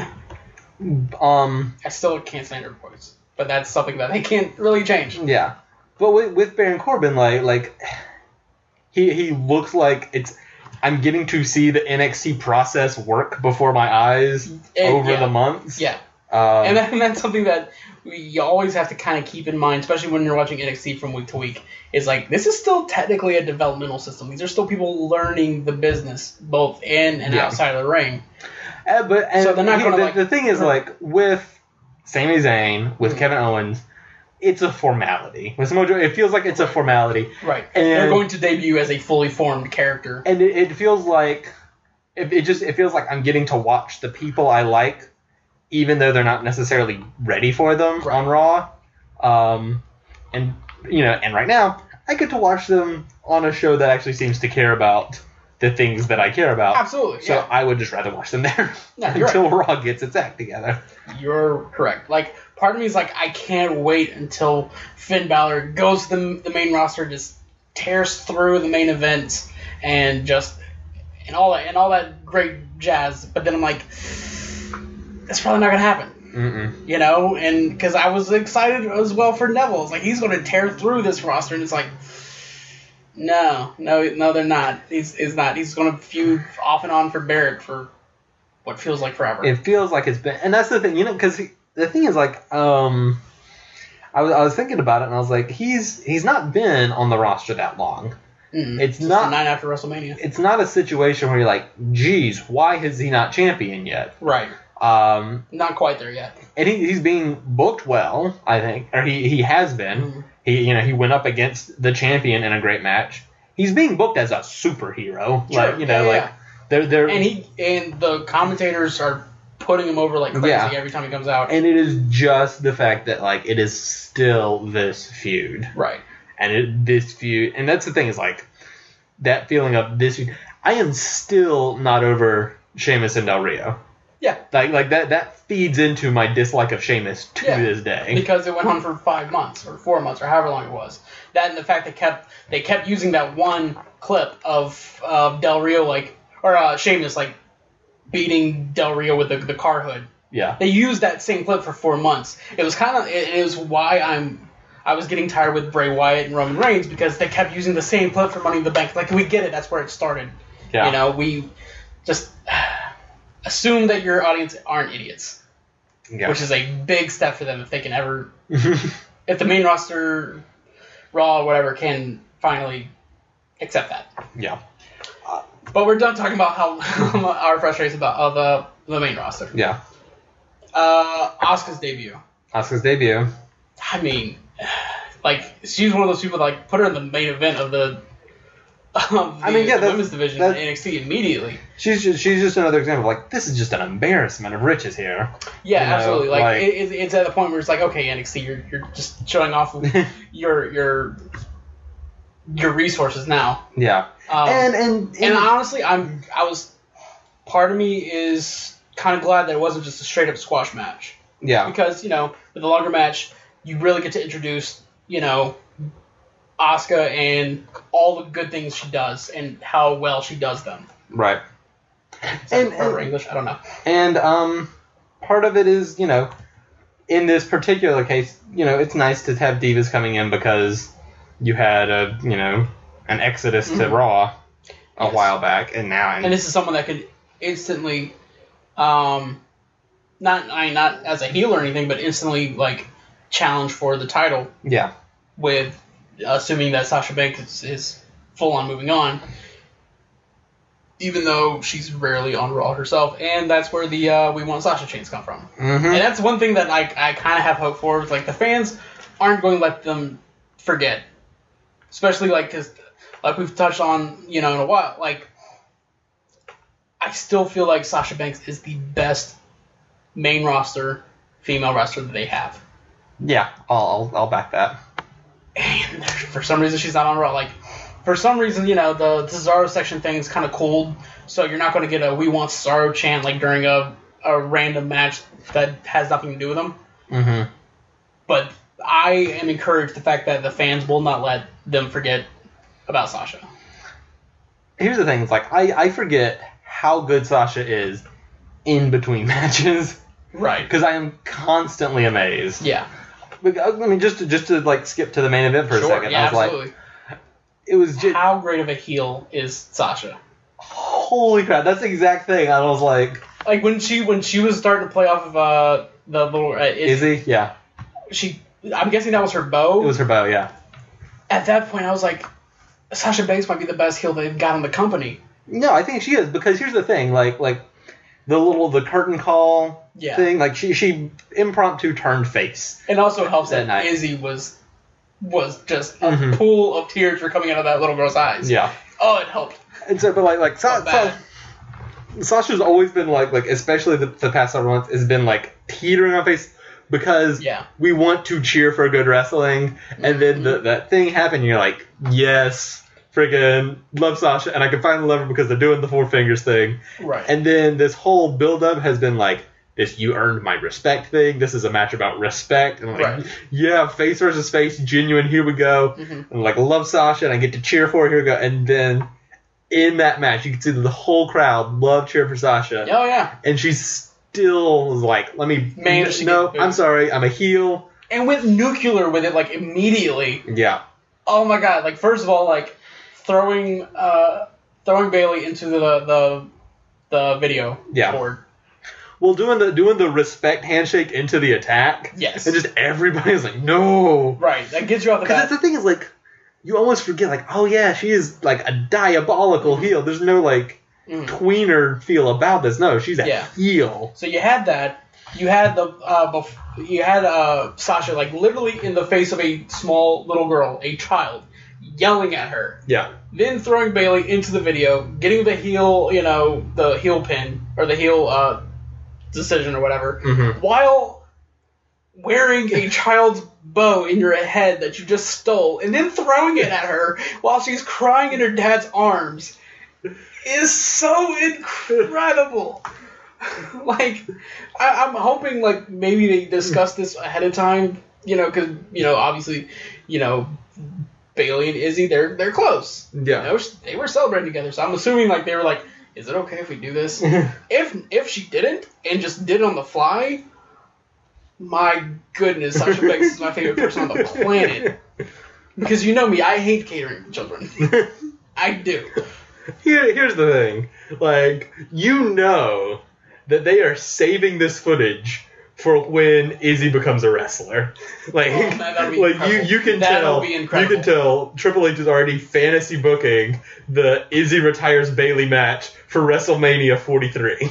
Speaker 2: I still can't stand her voice. But that's something that they can't really change.
Speaker 1: Yeah. But with Baron Corbin, like he looks like I'm getting to see the NXT process work before my eyes over the months.
Speaker 2: Yeah. And that's something that you always have to kind of keep in mind, especially when you're watching NXT from week to week, is like, this is still technically a developmental system. These are still people learning the business, both in and outside of the ring.
Speaker 1: So they're not going to, the thing is, like, with Sami Zayn, with Kevin Owens, it's a formality. With Samoa Joe, it feels like it's a formality.
Speaker 2: Right. And they're going to debut as a fully formed character.
Speaker 1: And it feels like it feels like I'm getting to watch the people I like, even though they're not necessarily ready for them on Raw. And right now I get to watch them on a show that actually seems to care about the things that I care about.
Speaker 2: Absolutely.
Speaker 1: So I would just rather watch them there
Speaker 2: you're
Speaker 1: until
Speaker 2: right.
Speaker 1: Raw gets its act together.
Speaker 2: You're correct. Like, part of me is like, I can't wait until Finn Balor goes to the main roster, just tears through the main event, and all that great jazz. But then I'm like, that's probably not gonna happen.
Speaker 1: Mm-mm.
Speaker 2: And because I was excited as well for Neville. It's like, he's going to tear through this roster, and it's like, no, they're not. He's not. He's going to feud off and on for Barrett for what feels like forever.
Speaker 1: It feels like it's been, and that's the thing, because the thing is, like, I was thinking about it, and I was like, he's not been on the roster that long. It's
Speaker 2: just
Speaker 1: not
Speaker 2: the night after WrestleMania.
Speaker 1: It's not a situation where you're like, geez, why is he not champion yet?
Speaker 2: Right. Not quite there yet.
Speaker 1: And he's being booked well, I think, or he has been. He went up against the champion in a great match. He's being booked as a superhero.
Speaker 2: Sure.
Speaker 1: Like, they're
Speaker 2: and the commentators are putting him over like crazy every time he comes out.
Speaker 1: And it is just the fact that, like, it is still this feud.
Speaker 2: Right.
Speaker 1: And this feud, and that's the thing, is like, that feeling of this feud. I am still not over Sheamus and Del Rio.
Speaker 2: Yeah.
Speaker 1: Like that feeds into my dislike of Sheamus to this day.
Speaker 2: Because it went on for 5 months or 4 months or however long it was. That and the fact they kept using that one clip of Del Rio, like, or Sheamus, like, beating Del Rio with the car hood.
Speaker 1: Yeah.
Speaker 2: They used that same clip for 4 months. It was it was why I was getting tired with Bray Wyatt and Roman Reigns, because they kept using the same clip for Money in the Bank. Like, we get it. That's where it started. Yeah. You know, we just assume that your audience aren't idiots. Yeah. Which is a big step for them if they can ever... if the main roster, Raw or whatever, can finally accept that.
Speaker 1: Yeah.
Speaker 2: But we're done talking about how our frustrations about the main roster.
Speaker 1: Yeah.
Speaker 2: Asuka's debut. I mean, like, she's one of those people that, like, put her in the main event of the women's division in NXT immediately.
Speaker 1: She's just another example. Like, this is just an embarrassment of riches here.
Speaker 2: Yeah, absolutely. Like it's at the point where it's like, okay, NXT, you're just showing off your resources now.
Speaker 1: Yeah. And
Speaker 2: honestly, part of me is kind of glad that it wasn't just a straight up squash match.
Speaker 1: Yeah.
Speaker 2: Because, with the longer match, you really get to introduce, Asuka and all the good things she does and how well she does them.
Speaker 1: Right.
Speaker 2: And English, I don't know.
Speaker 1: And part of it is, in this particular case, it's nice to have divas coming in because you had an exodus to Raw a while back, and now
Speaker 2: and this is someone that could instantly, not as a heel or anything, but instantly, like, challenge for the title.
Speaker 1: Yeah.
Speaker 2: With assuming that Sasha Banks is full on moving on, even though she's rarely on Raw herself, and that's where the We Want Sasha chains come from.
Speaker 1: Mm-hmm.
Speaker 2: And that's one thing that I kind of have hope for. Like, the fans aren't going to let them forget, especially because like we've touched on, in a while. Like, I still feel like Sasha Banks is the best main roster female wrestler that they have.
Speaker 1: Yeah, I'll back that.
Speaker 2: And for some reason, she's not on Raw. Like, for some reason, the Cesaro section thing is kind of cold, so you're not going to get a "We Want Cesaro" chant like during a random match that has nothing to do with them.
Speaker 1: Mm-hmm.
Speaker 2: But I am encouraged the fact that the fans will not let them forget about Sasha.
Speaker 1: Here's the thing: it's like I forget how good Sasha is in between matches.
Speaker 2: Right.
Speaker 1: Because I am constantly amazed.
Speaker 2: Yeah.
Speaker 1: I mean, just to like skip to the main event for a second.
Speaker 2: Yeah,
Speaker 1: I was
Speaker 2: absolutely.
Speaker 1: Like, it was just
Speaker 2: how great of a heel is Sasha?
Speaker 1: Holy crap! That's the exact thing. I was like
Speaker 2: when she was starting to play off of the little
Speaker 1: Izzy, yeah.
Speaker 2: I'm guessing that was her bow.
Speaker 1: It was her bow, yeah.
Speaker 2: At that point, I was like, Sasha Banks might be the best heel they've got in the company.
Speaker 1: No, I think she is, because here's the thing, like the curtain call thing, like she impromptu turned face.
Speaker 2: It also helps that
Speaker 1: night.
Speaker 2: Izzy was just a pool of tears were coming out of that little girl's eyes.
Speaker 1: Yeah.
Speaker 2: Oh, it helped.
Speaker 1: And so, but Sasha's always been like especially the past several months has been like teetering on face because we want to cheer for good wrestling, and then that thing happened. And you're like, yes. Friggin' love Sasha, and I can finally love her because they're doing the Four Fingers thing.
Speaker 2: Right.
Speaker 1: And then this whole build-up has been like, this you earned my respect thing. This is a match about respect. And like, yeah, face versus face, genuine, here we go. Mm-hmm. And like, love Sasha, and I get to cheer for her, here we go. And then in that match, you can see the whole crowd love cheer for Sasha.
Speaker 2: Oh, yeah.
Speaker 1: And she still was like, I'm sorry, I'm a heel.
Speaker 2: And went nuclear with it, like, immediately.
Speaker 1: Yeah.
Speaker 2: Oh, my God. Like, first of all, like, throwing Bayley into the video board.
Speaker 1: Well, doing the respect handshake into the attack.
Speaker 2: Yes.
Speaker 1: And just everybody's like, no.
Speaker 2: Right. That gets you off the bat.
Speaker 1: Because the thing is, like, you almost forget, like, oh yeah, she is like a diabolical heel. There's no like tweener feel about this. No, she's a heel.
Speaker 2: So you had that, you had Sasha like literally in the face of a small little girl, a child, yelling at her.
Speaker 1: Yeah.
Speaker 2: Then throwing Bayley into the video, getting the heel, the heel pin or the heel decision or whatever, while wearing a child's bow in your head that you just stole, and then throwing it at her while she's crying in her dad's arms is so incredible. Like, I'm hoping, like, maybe they discuss this ahead of time, because, obviously, Bayley and Izzy, they're close.
Speaker 1: Yeah.
Speaker 2: They were celebrating together, so I'm assuming, like, they were like, is it okay if we do this? If she didn't, and just did it on the fly, my goodness, Sasha Banks is my favorite person on the planet. Because you know me, I hate catering for children. I do.
Speaker 1: Here's the thing. Like, that they are saving this footage for when Izzy becomes a wrestler. Like, you can tell Triple H is already fantasy booking the Izzy retires Bayley match for WrestleMania 43.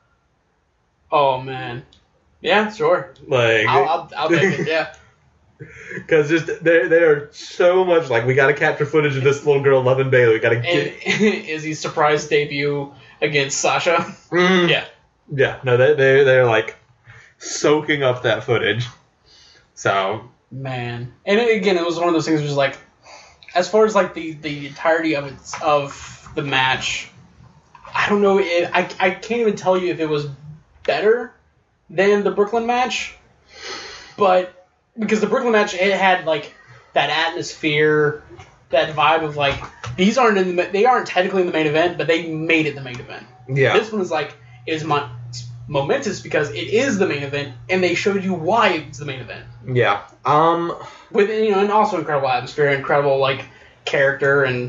Speaker 2: Oh man, yeah, sure.
Speaker 1: Like,
Speaker 2: I'll take it. Yeah.
Speaker 1: Because they are so much like, we got to capture footage of this little girl loving Bayley. We got to get
Speaker 2: Izzy's surprise debut against Sasha. Yeah.
Speaker 1: Yeah. No, they're like soaking up that footage. So,
Speaker 2: man, and again, it was one of those things where it was like, as far as like the entirety of the match, I don't know. I can't even tell you if it was better than the Brooklyn match, but because the Brooklyn match, it had like that atmosphere, that vibe of like, they aren't technically in the main event, but they made it the main event.
Speaker 1: Yeah.
Speaker 2: This one is like, it's momentous because it is the main event, and they showed you why it's the main event.
Speaker 1: Yeah.
Speaker 2: With and also incredible atmosphere, incredible like character, and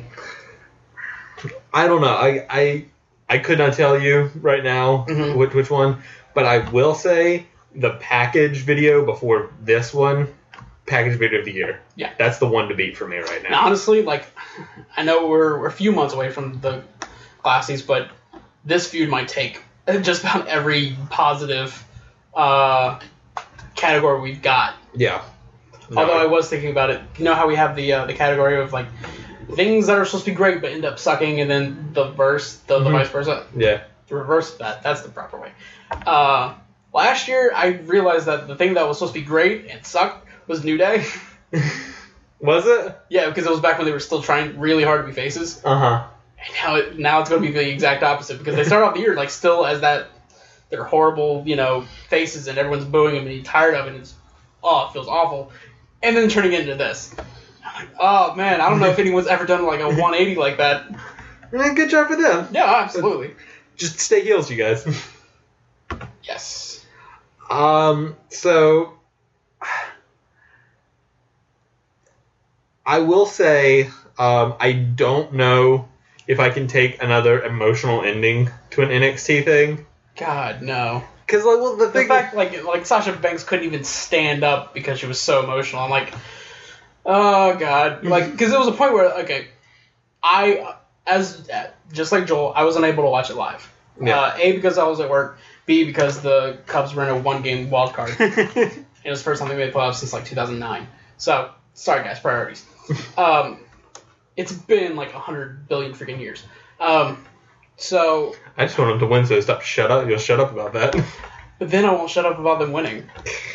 Speaker 1: I don't know. I could not tell you right now which one, but I will say the package video before this one, package video of the year.
Speaker 2: Yeah.
Speaker 1: That's the one to beat for me right now.
Speaker 2: And honestly, like, I know we're a few months away from the Classies, but this feud might take just about every positive category we've got.
Speaker 1: Yeah.
Speaker 2: No. Although I was thinking about it, you know how we have the category of like things that are supposed to be great but end up sucking, and then the vice versa.
Speaker 1: Yeah.
Speaker 2: To reverse that's the proper way. Last year, I realized that the thing that was supposed to be great and sucked was New Day.
Speaker 1: Was it?
Speaker 2: Yeah, because it was back when they were still trying really hard to be faces.
Speaker 1: Uh-huh.
Speaker 2: And now it's going to be the exact opposite, because they start off the year like still as they're horrible, faces, and everyone's booing them and you're tired of it, and it feels awful. And then turning into this. I'm like, oh man, I don't know if anyone's ever done like a 180 like that.
Speaker 1: Good job for them.
Speaker 2: Yeah, absolutely.
Speaker 1: Just stay heels, you guys.
Speaker 2: Yes.
Speaker 1: So I will say, I don't know if I can take another emotional ending to an NXT thing.
Speaker 2: God, no.
Speaker 1: Because the
Speaker 2: fact like Sasha Banks couldn't even stand up because she was so emotional. I'm like, oh god, like, because there was a point where just like Joel, I was unable to watch it live.
Speaker 1: Yeah.
Speaker 2: A, because I was at work. B, because the Cubs were in a one-game wild card. It was the first time they made playoffs since like 2009. So, sorry guys, priorities. It's been like 100 billion freaking years. So
Speaker 1: I just want them to win, so you'll shut up about that.
Speaker 2: But then I won't shut up about them winning.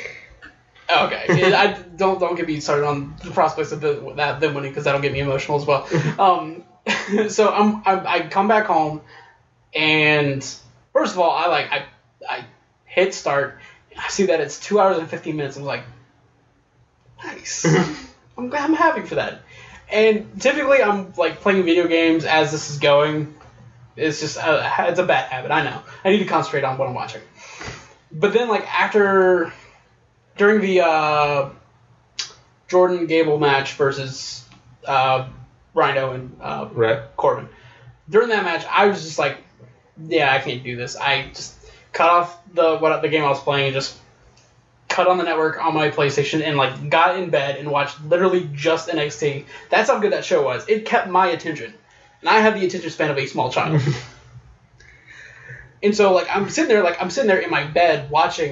Speaker 2: Okay, don't get me started on the prospects of them winning, because that'll get me emotional as well. So I come back home, and first of all, I hit start. I see that it's 2 hours and 15 minutes. I'm like, nice. I'm happy for that. And typically, I'm like playing video games as this is going. It's just it's a bad habit. I know. I need to concentrate on what I'm watching. But then, like during the Jordan Gable match versus Rhino and Corbin, during that match, I was just like, yeah, I can't do this. I just cut off the game I was playing and just cut on the network on my PlayStation and like got in bed and watched literally just NXT. That's how good that show was. It kept my attention. And I have the attention span of a small child. And so, like, I'm sitting there in my bed watching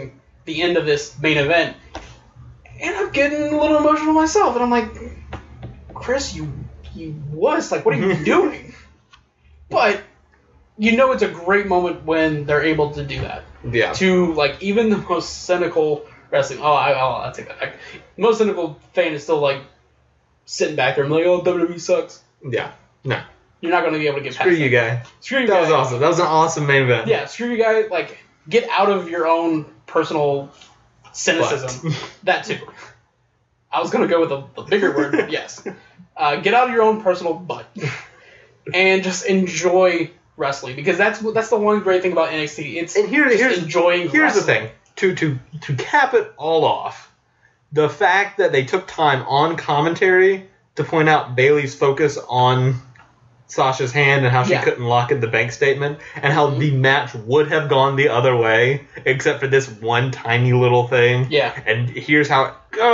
Speaker 2: the end of this main event, and I'm getting a little emotional myself, and I'm like, Chris, you wuss, like, what are you doing? But you know it's a great moment when they're able to do that.
Speaker 1: Yeah.
Speaker 2: To, like, even the most cynical wrestling, I'll take that back. The most cynical fan is still, like, sitting back there and like, oh, WWE sucks.
Speaker 1: Yeah. No.
Speaker 2: You're not going to be able to get past
Speaker 1: Screw you, guy.
Speaker 2: Screw you,
Speaker 1: That
Speaker 2: guy.
Speaker 1: was awesome. That was an awesome main event.
Speaker 2: Yeah, screw you, guy. Like, get out of your own personal cynicism. That, too. I was going to go with a bigger word, but yes. Get out of your own personal butt. And just enjoy wrestling, because that's the one great thing about NXT. It's here's enjoying.
Speaker 1: Here's
Speaker 2: wrestling.
Speaker 1: the thing. To cap it all off, the fact that they took time on commentary to point out Bayley's focus on Sasha's hand and how she couldn't lock in the bank statement, and how the match would have gone the other way except for this one tiny little thing.
Speaker 2: Yeah.
Speaker 1: And here's how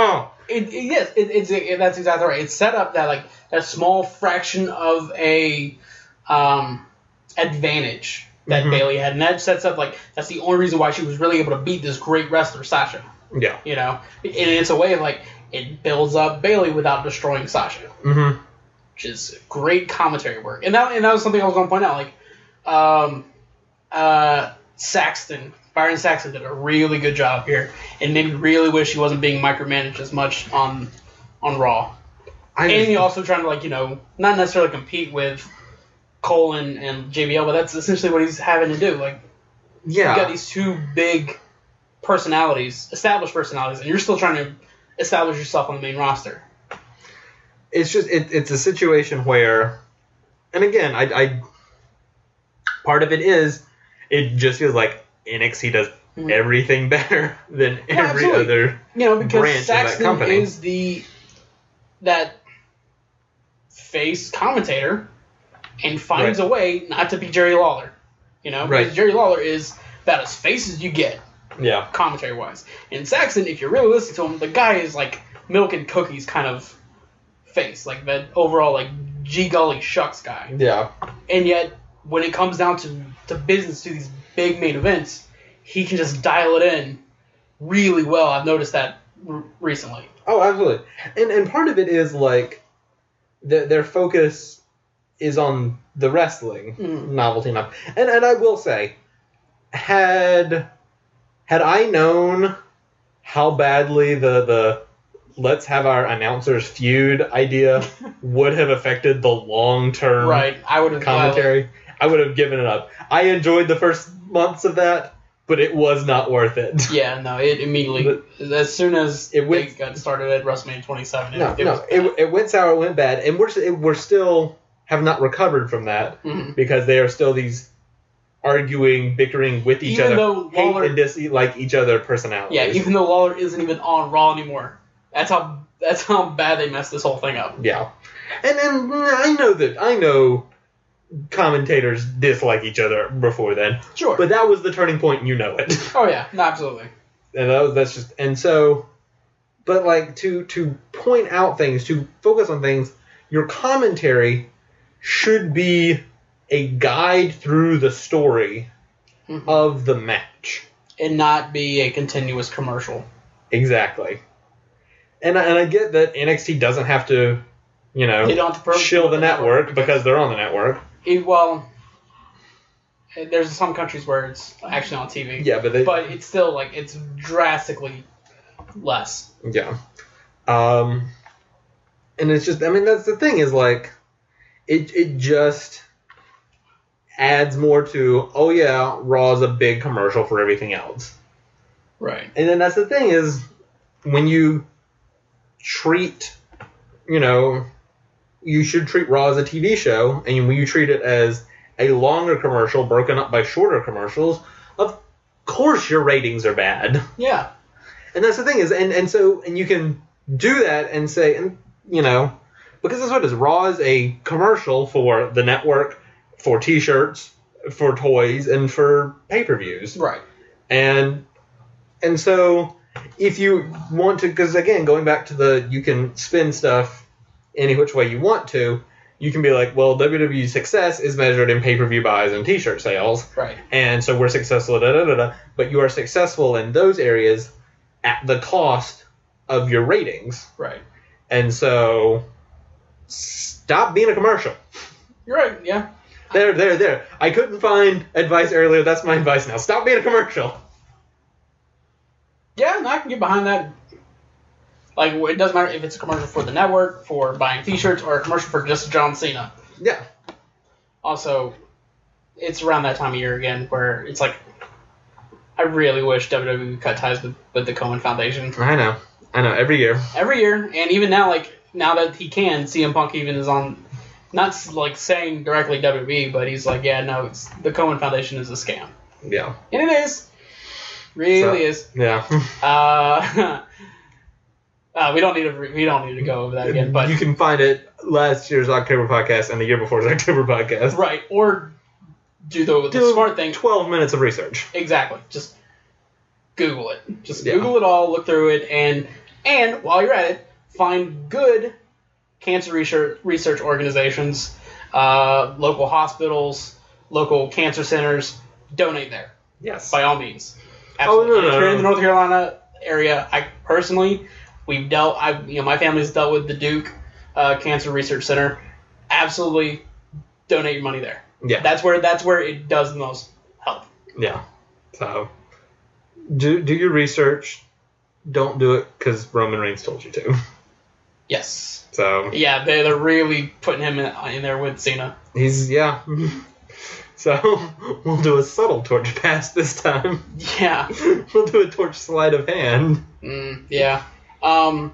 Speaker 1: it.
Speaker 2: That's exactly right. It's set up that, like, a small fraction of a advantage that Bayley had, and that sets up, like, that's the only reason why she was really able to beat this great wrestler Sasha.
Speaker 1: Yeah.
Speaker 2: You know, and it's a way of, like, it builds up Bayley without destroying Sasha.
Speaker 1: Mm-hmm.
Speaker 2: Which is great commentary work, and that was something I was going to point out. Like, Byron Saxton did a really good job here, and made me really wish he wasn't being micromanaged as much on Raw. And he also trying to, like, you know, not necessarily compete with Cole and JBL, but that's essentially what he's having to do. Like,
Speaker 1: yeah,
Speaker 2: you got these two big personalities, established personalities, and you're still trying to establish yourself on the main roster.
Speaker 1: It's just it's a situation where, and again, I part of it is it just feels like NXT does everything better than every other
Speaker 2: because
Speaker 1: branch
Speaker 2: Saxton
Speaker 1: of that company.
Speaker 2: Is that face commentator and finds a way not to be Jerry Lawler. You know,
Speaker 1: right?
Speaker 2: Because Jerry Lawler is about as face as you get.
Speaker 1: Yeah.
Speaker 2: Commentary wise, and Saxton, if you really listen to him, the guy is like milk and cookies kind of face, like that overall like gee golly shucks guy.
Speaker 1: Yeah.
Speaker 2: And yet when it comes down to business, to these big main events, he can just dial it in really well. I've noticed that recently.
Speaker 1: Oh, absolutely. And part of it is like their focus is on the wrestling novelty enough. And I will say, had I known how badly the let's have our announcers feud idea would have affected the long-term
Speaker 2: I would have
Speaker 1: commentary, I would have given it up. I enjoyed the first months of that, but it was not worth it.
Speaker 2: Yeah, no, it immediately, as soon as they got started at WrestleMania 27,
Speaker 1: it went sour, it went bad, and we're still have not recovered from that because they are still these arguing, bickering with each other, hate and dislike each other personalities.
Speaker 2: Yeah, even though Lawler isn't even on Raw anymore. That's how bad they messed this whole thing up.
Speaker 1: Yeah. And then I know commentators dislike each other before then.
Speaker 2: Sure.
Speaker 1: But that was the turning point, and you know it.
Speaker 2: Oh yeah, no, absolutely.
Speaker 1: And that's just, and so, but like to point out things, to focus on things, your commentary should be a guide through the story of the match.
Speaker 2: And not be a continuous commercial.
Speaker 1: Exactly. And I get that NXT doesn't have to, shill the network because they're on the network.
Speaker 2: There's some countries where it's actually on TV.
Speaker 1: Yeah, but
Speaker 2: it's still, like, it's drastically less.
Speaker 1: Yeah. And it's just, that's the thing is, like, it just adds more to, oh yeah, Raw's a big commercial for everything else.
Speaker 2: Right.
Speaker 1: And then that's the thing is, when you treat, you should treat Raw as a TV show, and when you treat it as a longer commercial broken up by shorter commercials, of course your ratings are bad.
Speaker 2: Yeah.
Speaker 1: And that's the thing is, and you can do that and say, because that's what it is. Raw is a commercial for the network, for T-shirts, for toys, and for pay-per-views.
Speaker 2: Right.
Speaker 1: And so if you want to, because again, going back to you can spin stuff any which way you want to you can be like, well, WWE's success is measured in pay-per-view buys and T-shirt sales.
Speaker 2: Right.
Speaker 1: And so we're successful, da-da-da-da. But you are successful in those areas at the cost of your ratings.
Speaker 2: Right.
Speaker 1: And so stop being a commercial.
Speaker 2: You're right, yeah.
Speaker 1: There. I couldn't find advice earlier. That's my advice now. Stop being a commercial.
Speaker 2: Yeah, no, I can get behind that. Like, it doesn't matter if it's a commercial for the network, for buying T-shirts, or a commercial for just John Cena.
Speaker 1: Yeah.
Speaker 2: Also, it's around that time of year again where it's like, I really wish WWE would cut ties with the Komen Foundation.
Speaker 1: I know. Every year.
Speaker 2: Every year, and even now, like, now that he can, CM Punk even is on, not like saying directly WWE, but he's like, yeah, no, it's the Komen Foundation is a scam.
Speaker 1: Yeah.
Speaker 2: And it is. Really is.
Speaker 1: Yeah.
Speaker 2: We don't need to go over that again. But
Speaker 1: you can find it last year's October podcast and the year before's October podcast.
Speaker 2: Right, or do the smart thing.
Speaker 1: 12 minutes of research.
Speaker 2: Exactly. Just Google it. Google it all, look through it, and while you're at it, find good cancer research organizations, local hospitals, local cancer centers. Donate there.
Speaker 1: Yes.
Speaker 2: By all means. Absolutely.
Speaker 1: Oh, no.
Speaker 2: If you're in the North Carolina area, I personally, my family's dealt with the Duke Cancer Research Center. Absolutely, donate your money there.
Speaker 1: Yeah.
Speaker 2: That's where it does the most help.
Speaker 1: Yeah. So, do your research. Don't do it because Roman Reigns told you to.
Speaker 2: Yes.
Speaker 1: So.
Speaker 2: Yeah, they're really putting him in there with Cena.
Speaker 1: Yeah. So, we'll do a subtle torch pass this time.
Speaker 2: Yeah.
Speaker 1: We'll do a torch sleight of hand.
Speaker 2: Yeah. I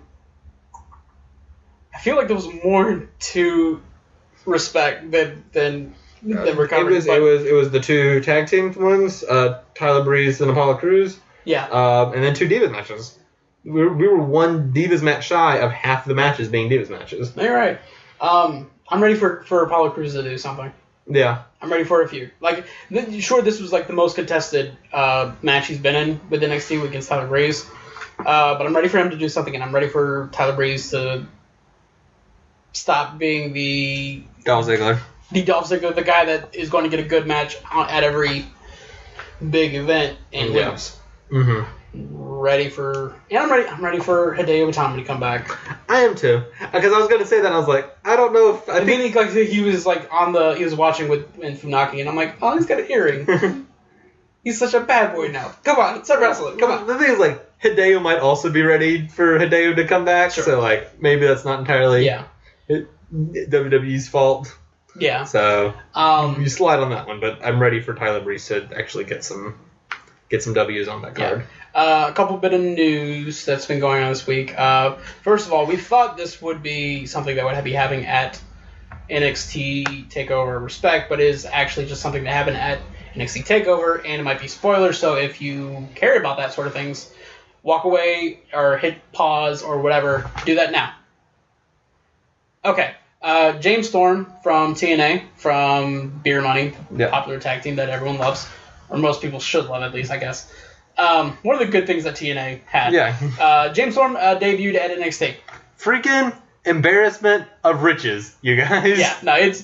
Speaker 2: feel like there was more to respect than we're covering.
Speaker 1: It was the two tag team ones, Tyler Breeze and Apollo Crews.
Speaker 2: Yeah.
Speaker 1: And then two Divas matches. We were one Divas match shy of half the matches being Divas matches.
Speaker 2: You're right. I'm ready for Apollo Crews to do something.
Speaker 1: Yeah.
Speaker 2: I'm ready for a few. Like, sure, this was like the most contested match he's been in with NXT against Tyler Breeze. But I'm ready for him to do something, and I'm ready for Tyler Breeze to stop being the
Speaker 1: Dolph Ziggler.
Speaker 2: The guy that is going to get a good match at every big event and lose.
Speaker 1: Mm-hmm.
Speaker 2: I'm ready for Hideo Itami to come back.
Speaker 1: I am too, because I was going to say that, and I was like, I don't know if
Speaker 2: I think he was like he was watching with Funaki, and I'm like, oh, he's got an earring. He's such a bad boy now. Come on, start wrestling. Come on.
Speaker 1: The thing is, like, Hideo might also be ready for Hideo to come back,
Speaker 2: sure.
Speaker 1: So like maybe that's not entirely WWE's fault.
Speaker 2: Yeah.
Speaker 1: So you slide on that one, but I'm ready for Tyler Breeze to actually get some W's on that card.
Speaker 2: Yeah. A couple bit of news that's been going on this week. First of all, we thought this would be something that would be having at NXT TakeOver Respect, but is actually just something that happened at NXT TakeOver, and it might be spoilers, so if you care about that sort of things, walk away or hit pause or whatever. Do that now. Okay. James Storm from TNA, from Beer Money, popular tag team that everyone loves, or most people should love at least, I guess. One of the good things that TNA had.
Speaker 1: Yeah.
Speaker 2: James Storm debuted at NXT.
Speaker 1: Freaking embarrassment of riches, you guys.
Speaker 2: Yeah, no, it's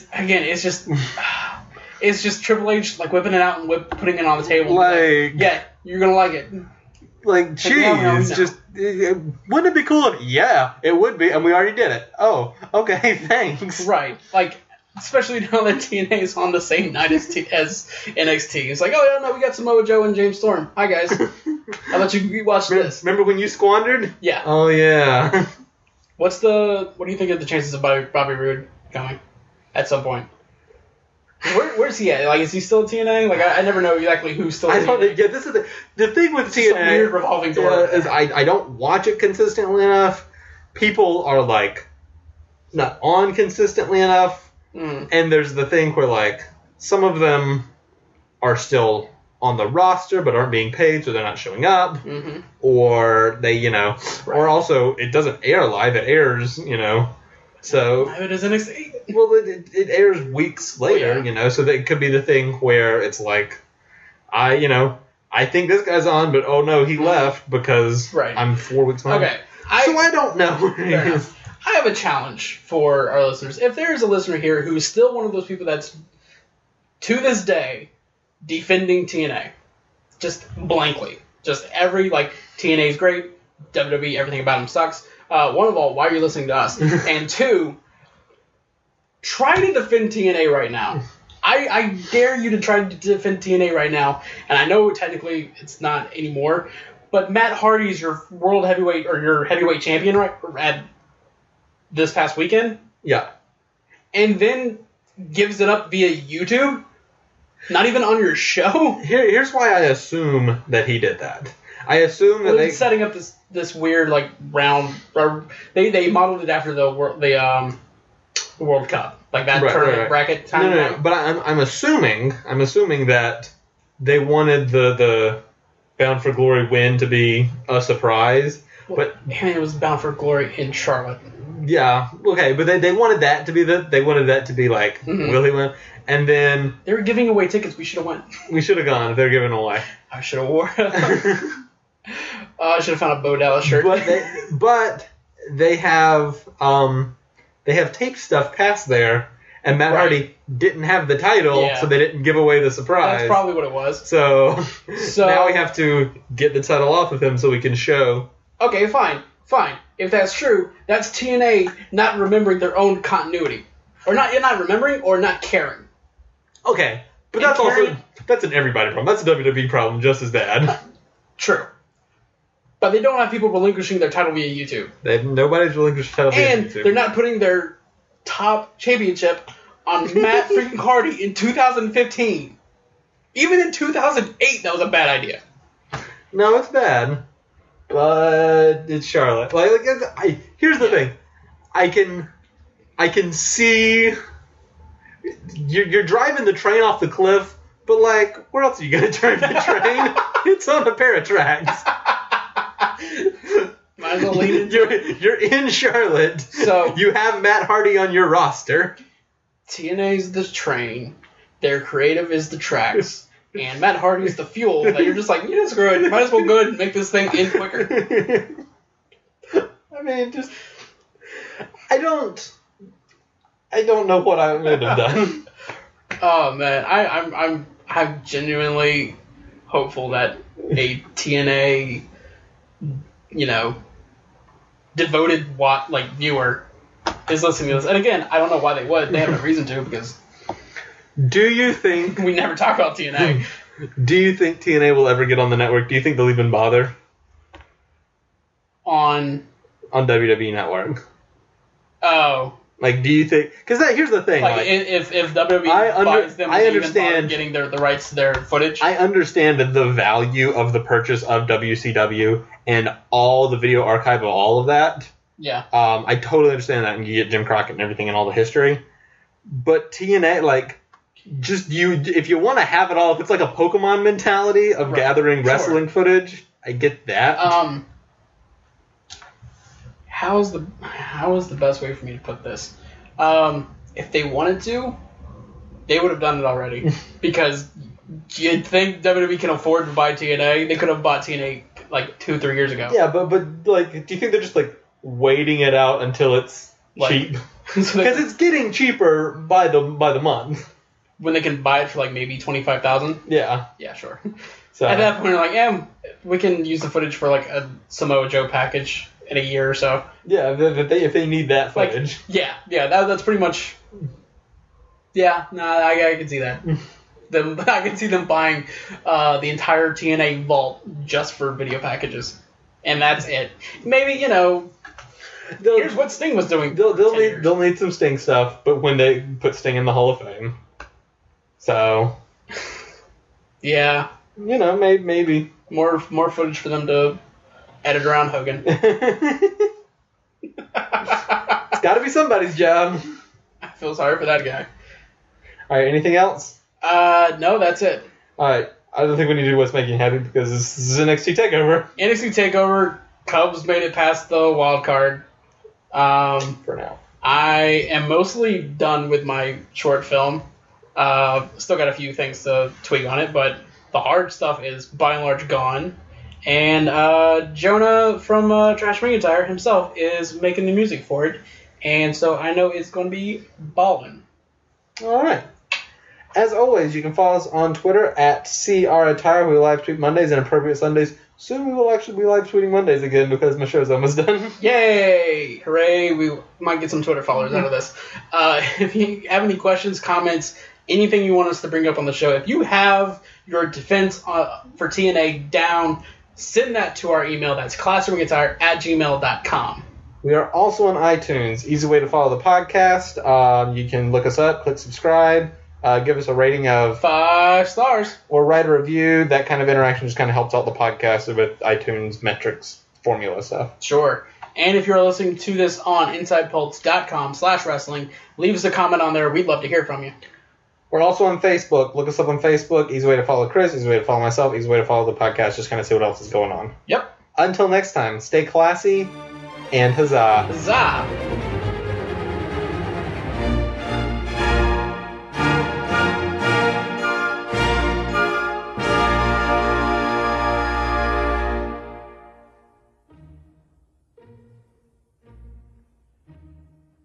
Speaker 2: just Triple H like whipping it out and putting it on the table.
Speaker 1: Like,
Speaker 2: yeah, you're gonna like it.
Speaker 1: Like, geez, just wouldn't it be cool? Yeah, it would be, and we already did it. Oh, okay, thanks.
Speaker 2: Right, like especially now that TNA is on the same night as NXT. It's like, oh yeah, no, we got Samoa Joe and James Storm. Hi guys, how about you watch this?
Speaker 1: Remember when you squandered?
Speaker 2: Yeah.
Speaker 1: Oh yeah.
Speaker 2: What do you think of the chances of Bobby Roode coming at some point? Where's he at? Like, is he still at TNA? Like, I never know exactly who's still at TNA.
Speaker 1: Yeah, this is the thing with TNA.
Speaker 2: It's a weird revolving door.
Speaker 1: Is I don't watch it consistently enough. People are, like, not on consistently enough. And there's the thing where, like, some of them are still on the roster but aren't being paid, so they're not showing up.
Speaker 2: Mm-hmm.
Speaker 1: Or they, or also it doesn't air live. It airs, So
Speaker 2: it is NXT.
Speaker 1: Well, it airs weeks later, so that it could be the thing where it's like, I think this guy's on, but oh no, he left because I'm 4 weeks behind.
Speaker 2: Okay.
Speaker 1: So I don't know.
Speaker 2: I have a challenge for our listeners. If there is a listener here who is still one of those people that's, to this day, defending TNA, just blankly, just every, like, TNA is great, WWE, everything about them sucks. One of all, why are you listening to us? And two, try to defend TNA right now. I dare you to try to defend TNA right now. And I know technically it's not anymore, but Matt Hardy is your world heavyweight or your heavyweight champion at this past weekend.
Speaker 1: Yeah.
Speaker 2: And then gives it up via YouTube. Not even on your show.
Speaker 1: Here's why I assume that he did that. I assume that
Speaker 2: they're setting up this weird like round. Or they modeled it after the World Cup, like that tournament bracket time.
Speaker 1: No. But I'm assuming that they wanted the Bound for Glory win to be a surprise.
Speaker 2: Well,
Speaker 1: but
Speaker 2: it was Bound for Glory in Charlotte.
Speaker 1: Yeah, okay, but they wanted that to be like will he win? And then
Speaker 2: they were giving away tickets. We should have went.
Speaker 1: We should have gone if they were giving away.
Speaker 2: I should have wore. I should have found a Bo Dallas shirt.
Speaker 1: But they have taped stuff past there, and Matt Hardy didn't have the title, so they didn't give away the surprise.
Speaker 2: That's probably what it was.
Speaker 1: So now we have to get the title off of him so we can show.
Speaker 2: Okay, fine. If that's true, that's TNA not remembering their own continuity, or not remembering, or not caring.
Speaker 1: Okay, but that's an everybody problem. That's a WWE problem just as bad.
Speaker 2: True. But they don't have people relinquishing their title via YouTube.
Speaker 1: Nobody's relinquished title via YouTube.
Speaker 2: And they're not putting their top championship on Matt freaking Hardy in 2015. Even in 2008, that was a bad idea.
Speaker 1: No, it's bad. But it's Charlotte. Here's the thing. I can see you're driving the train off the cliff, but where else are you gonna turn the train? It's on a pair of tracks.
Speaker 2: Might as well lean into
Speaker 1: You're in Charlotte.
Speaker 2: So
Speaker 1: you have Matt Hardy on your roster.
Speaker 2: TNA's the train. Their creative is the tracks. And Matt Hardy's the fuel that you're just like, screw it. Might as well go ahead and make this thing end quicker.
Speaker 1: I mean, I don't know what I would have done.
Speaker 2: Oh man, I'm genuinely hopeful that a TNA, devoted viewer is listening to this. And again, I don't know why they would. They have no reason to because.
Speaker 1: Do you think
Speaker 2: we never talk about TNA?
Speaker 1: Do you think TNA will ever get on the network? Do you think they'll even bother?
Speaker 2: On
Speaker 1: WWE Network.
Speaker 2: Oh.
Speaker 1: Do you think? Because here's the thing.
Speaker 2: If WWE buys them,
Speaker 1: I understand
Speaker 2: getting the rights to their footage.
Speaker 1: I understand that the value of the purchase of WCW and all the video archive of all of that.
Speaker 2: Yeah.
Speaker 1: I totally understand that, and you get Jim Crockett and everything and all the history. But TNA, if you want to have it all, if it's like a Pokemon mentality of gathering wrestling footage, I get that.
Speaker 2: How is the best way for me to put this? If they wanted to, they would have done it already. Because you'd think WWE can afford to buy TNA. They could have bought TNA 2-3 years ago.
Speaker 1: Yeah, but do you think they're just waiting it out until it's cheap? Because it's getting cheaper by the month.
Speaker 2: When they can buy it for maybe $25,000.
Speaker 1: Yeah.
Speaker 2: Yeah, sure.
Speaker 1: So
Speaker 2: at that point, they're we can use the footage for a Samoa Joe package in a year or so.
Speaker 1: Yeah, if they need that footage.
Speaker 2: That's pretty much. Yeah, I can see that. I can see them buying the entire TNA vault just for video packages, and that's it. Maybe here's what Sting was doing.
Speaker 1: They'll need some Sting stuff, but when they put Sting in the Hall of Fame. So,
Speaker 2: yeah,
Speaker 1: maybe
Speaker 2: more footage for them to edit around Hogan.
Speaker 1: It's got to be somebody's job.
Speaker 2: I feel sorry for that guy.
Speaker 1: All right, anything else?
Speaker 2: No, that's it.
Speaker 1: All right, I don't think we need to do what's making you happy because this is NXT Takeover.
Speaker 2: NXT Takeover. Cubs made it past the wild card.
Speaker 1: For now,
Speaker 2: I am mostly done with my short film. Still got a few things to tweak on it, but the hard stuff is by and large gone. And Jonah from Trash McIntyre himself is making the music for it. And so I know it's going to be ballin'.
Speaker 1: All right. As always, you can follow us on Twitter at CRAttire. We live tweet Mondays and Appropriate Sundays. Soon we will actually be live tweeting Mondays again because my show's almost done.
Speaker 2: Yay! Hooray! We might get some Twitter followers out of this. If you have any questions, comments, anything you want us to bring up on the show, if you have your defense for TNA down, send that to our email. That's classroomguitar@gmail.com.
Speaker 1: We are also on iTunes. Easy way to follow the podcast. You can look us up, click subscribe, give us a rating of
Speaker 2: 5 stars.
Speaker 1: Or write a review. That kind of interaction just kind of helps out the podcast with iTunes metrics formula stuff.
Speaker 2: Sure. And if you're listening to this on InsidePulse.com/wrestling, leave us a comment on there. We'd love to hear from you.
Speaker 1: We're also on Facebook. Look us up on Facebook. Easy way to follow Chris. Easy way to follow myself. Easy way to follow the podcast. Just kind of see what else is going on.
Speaker 2: Yep.
Speaker 1: Until next time, stay classy and huzzah.
Speaker 2: Huzzah.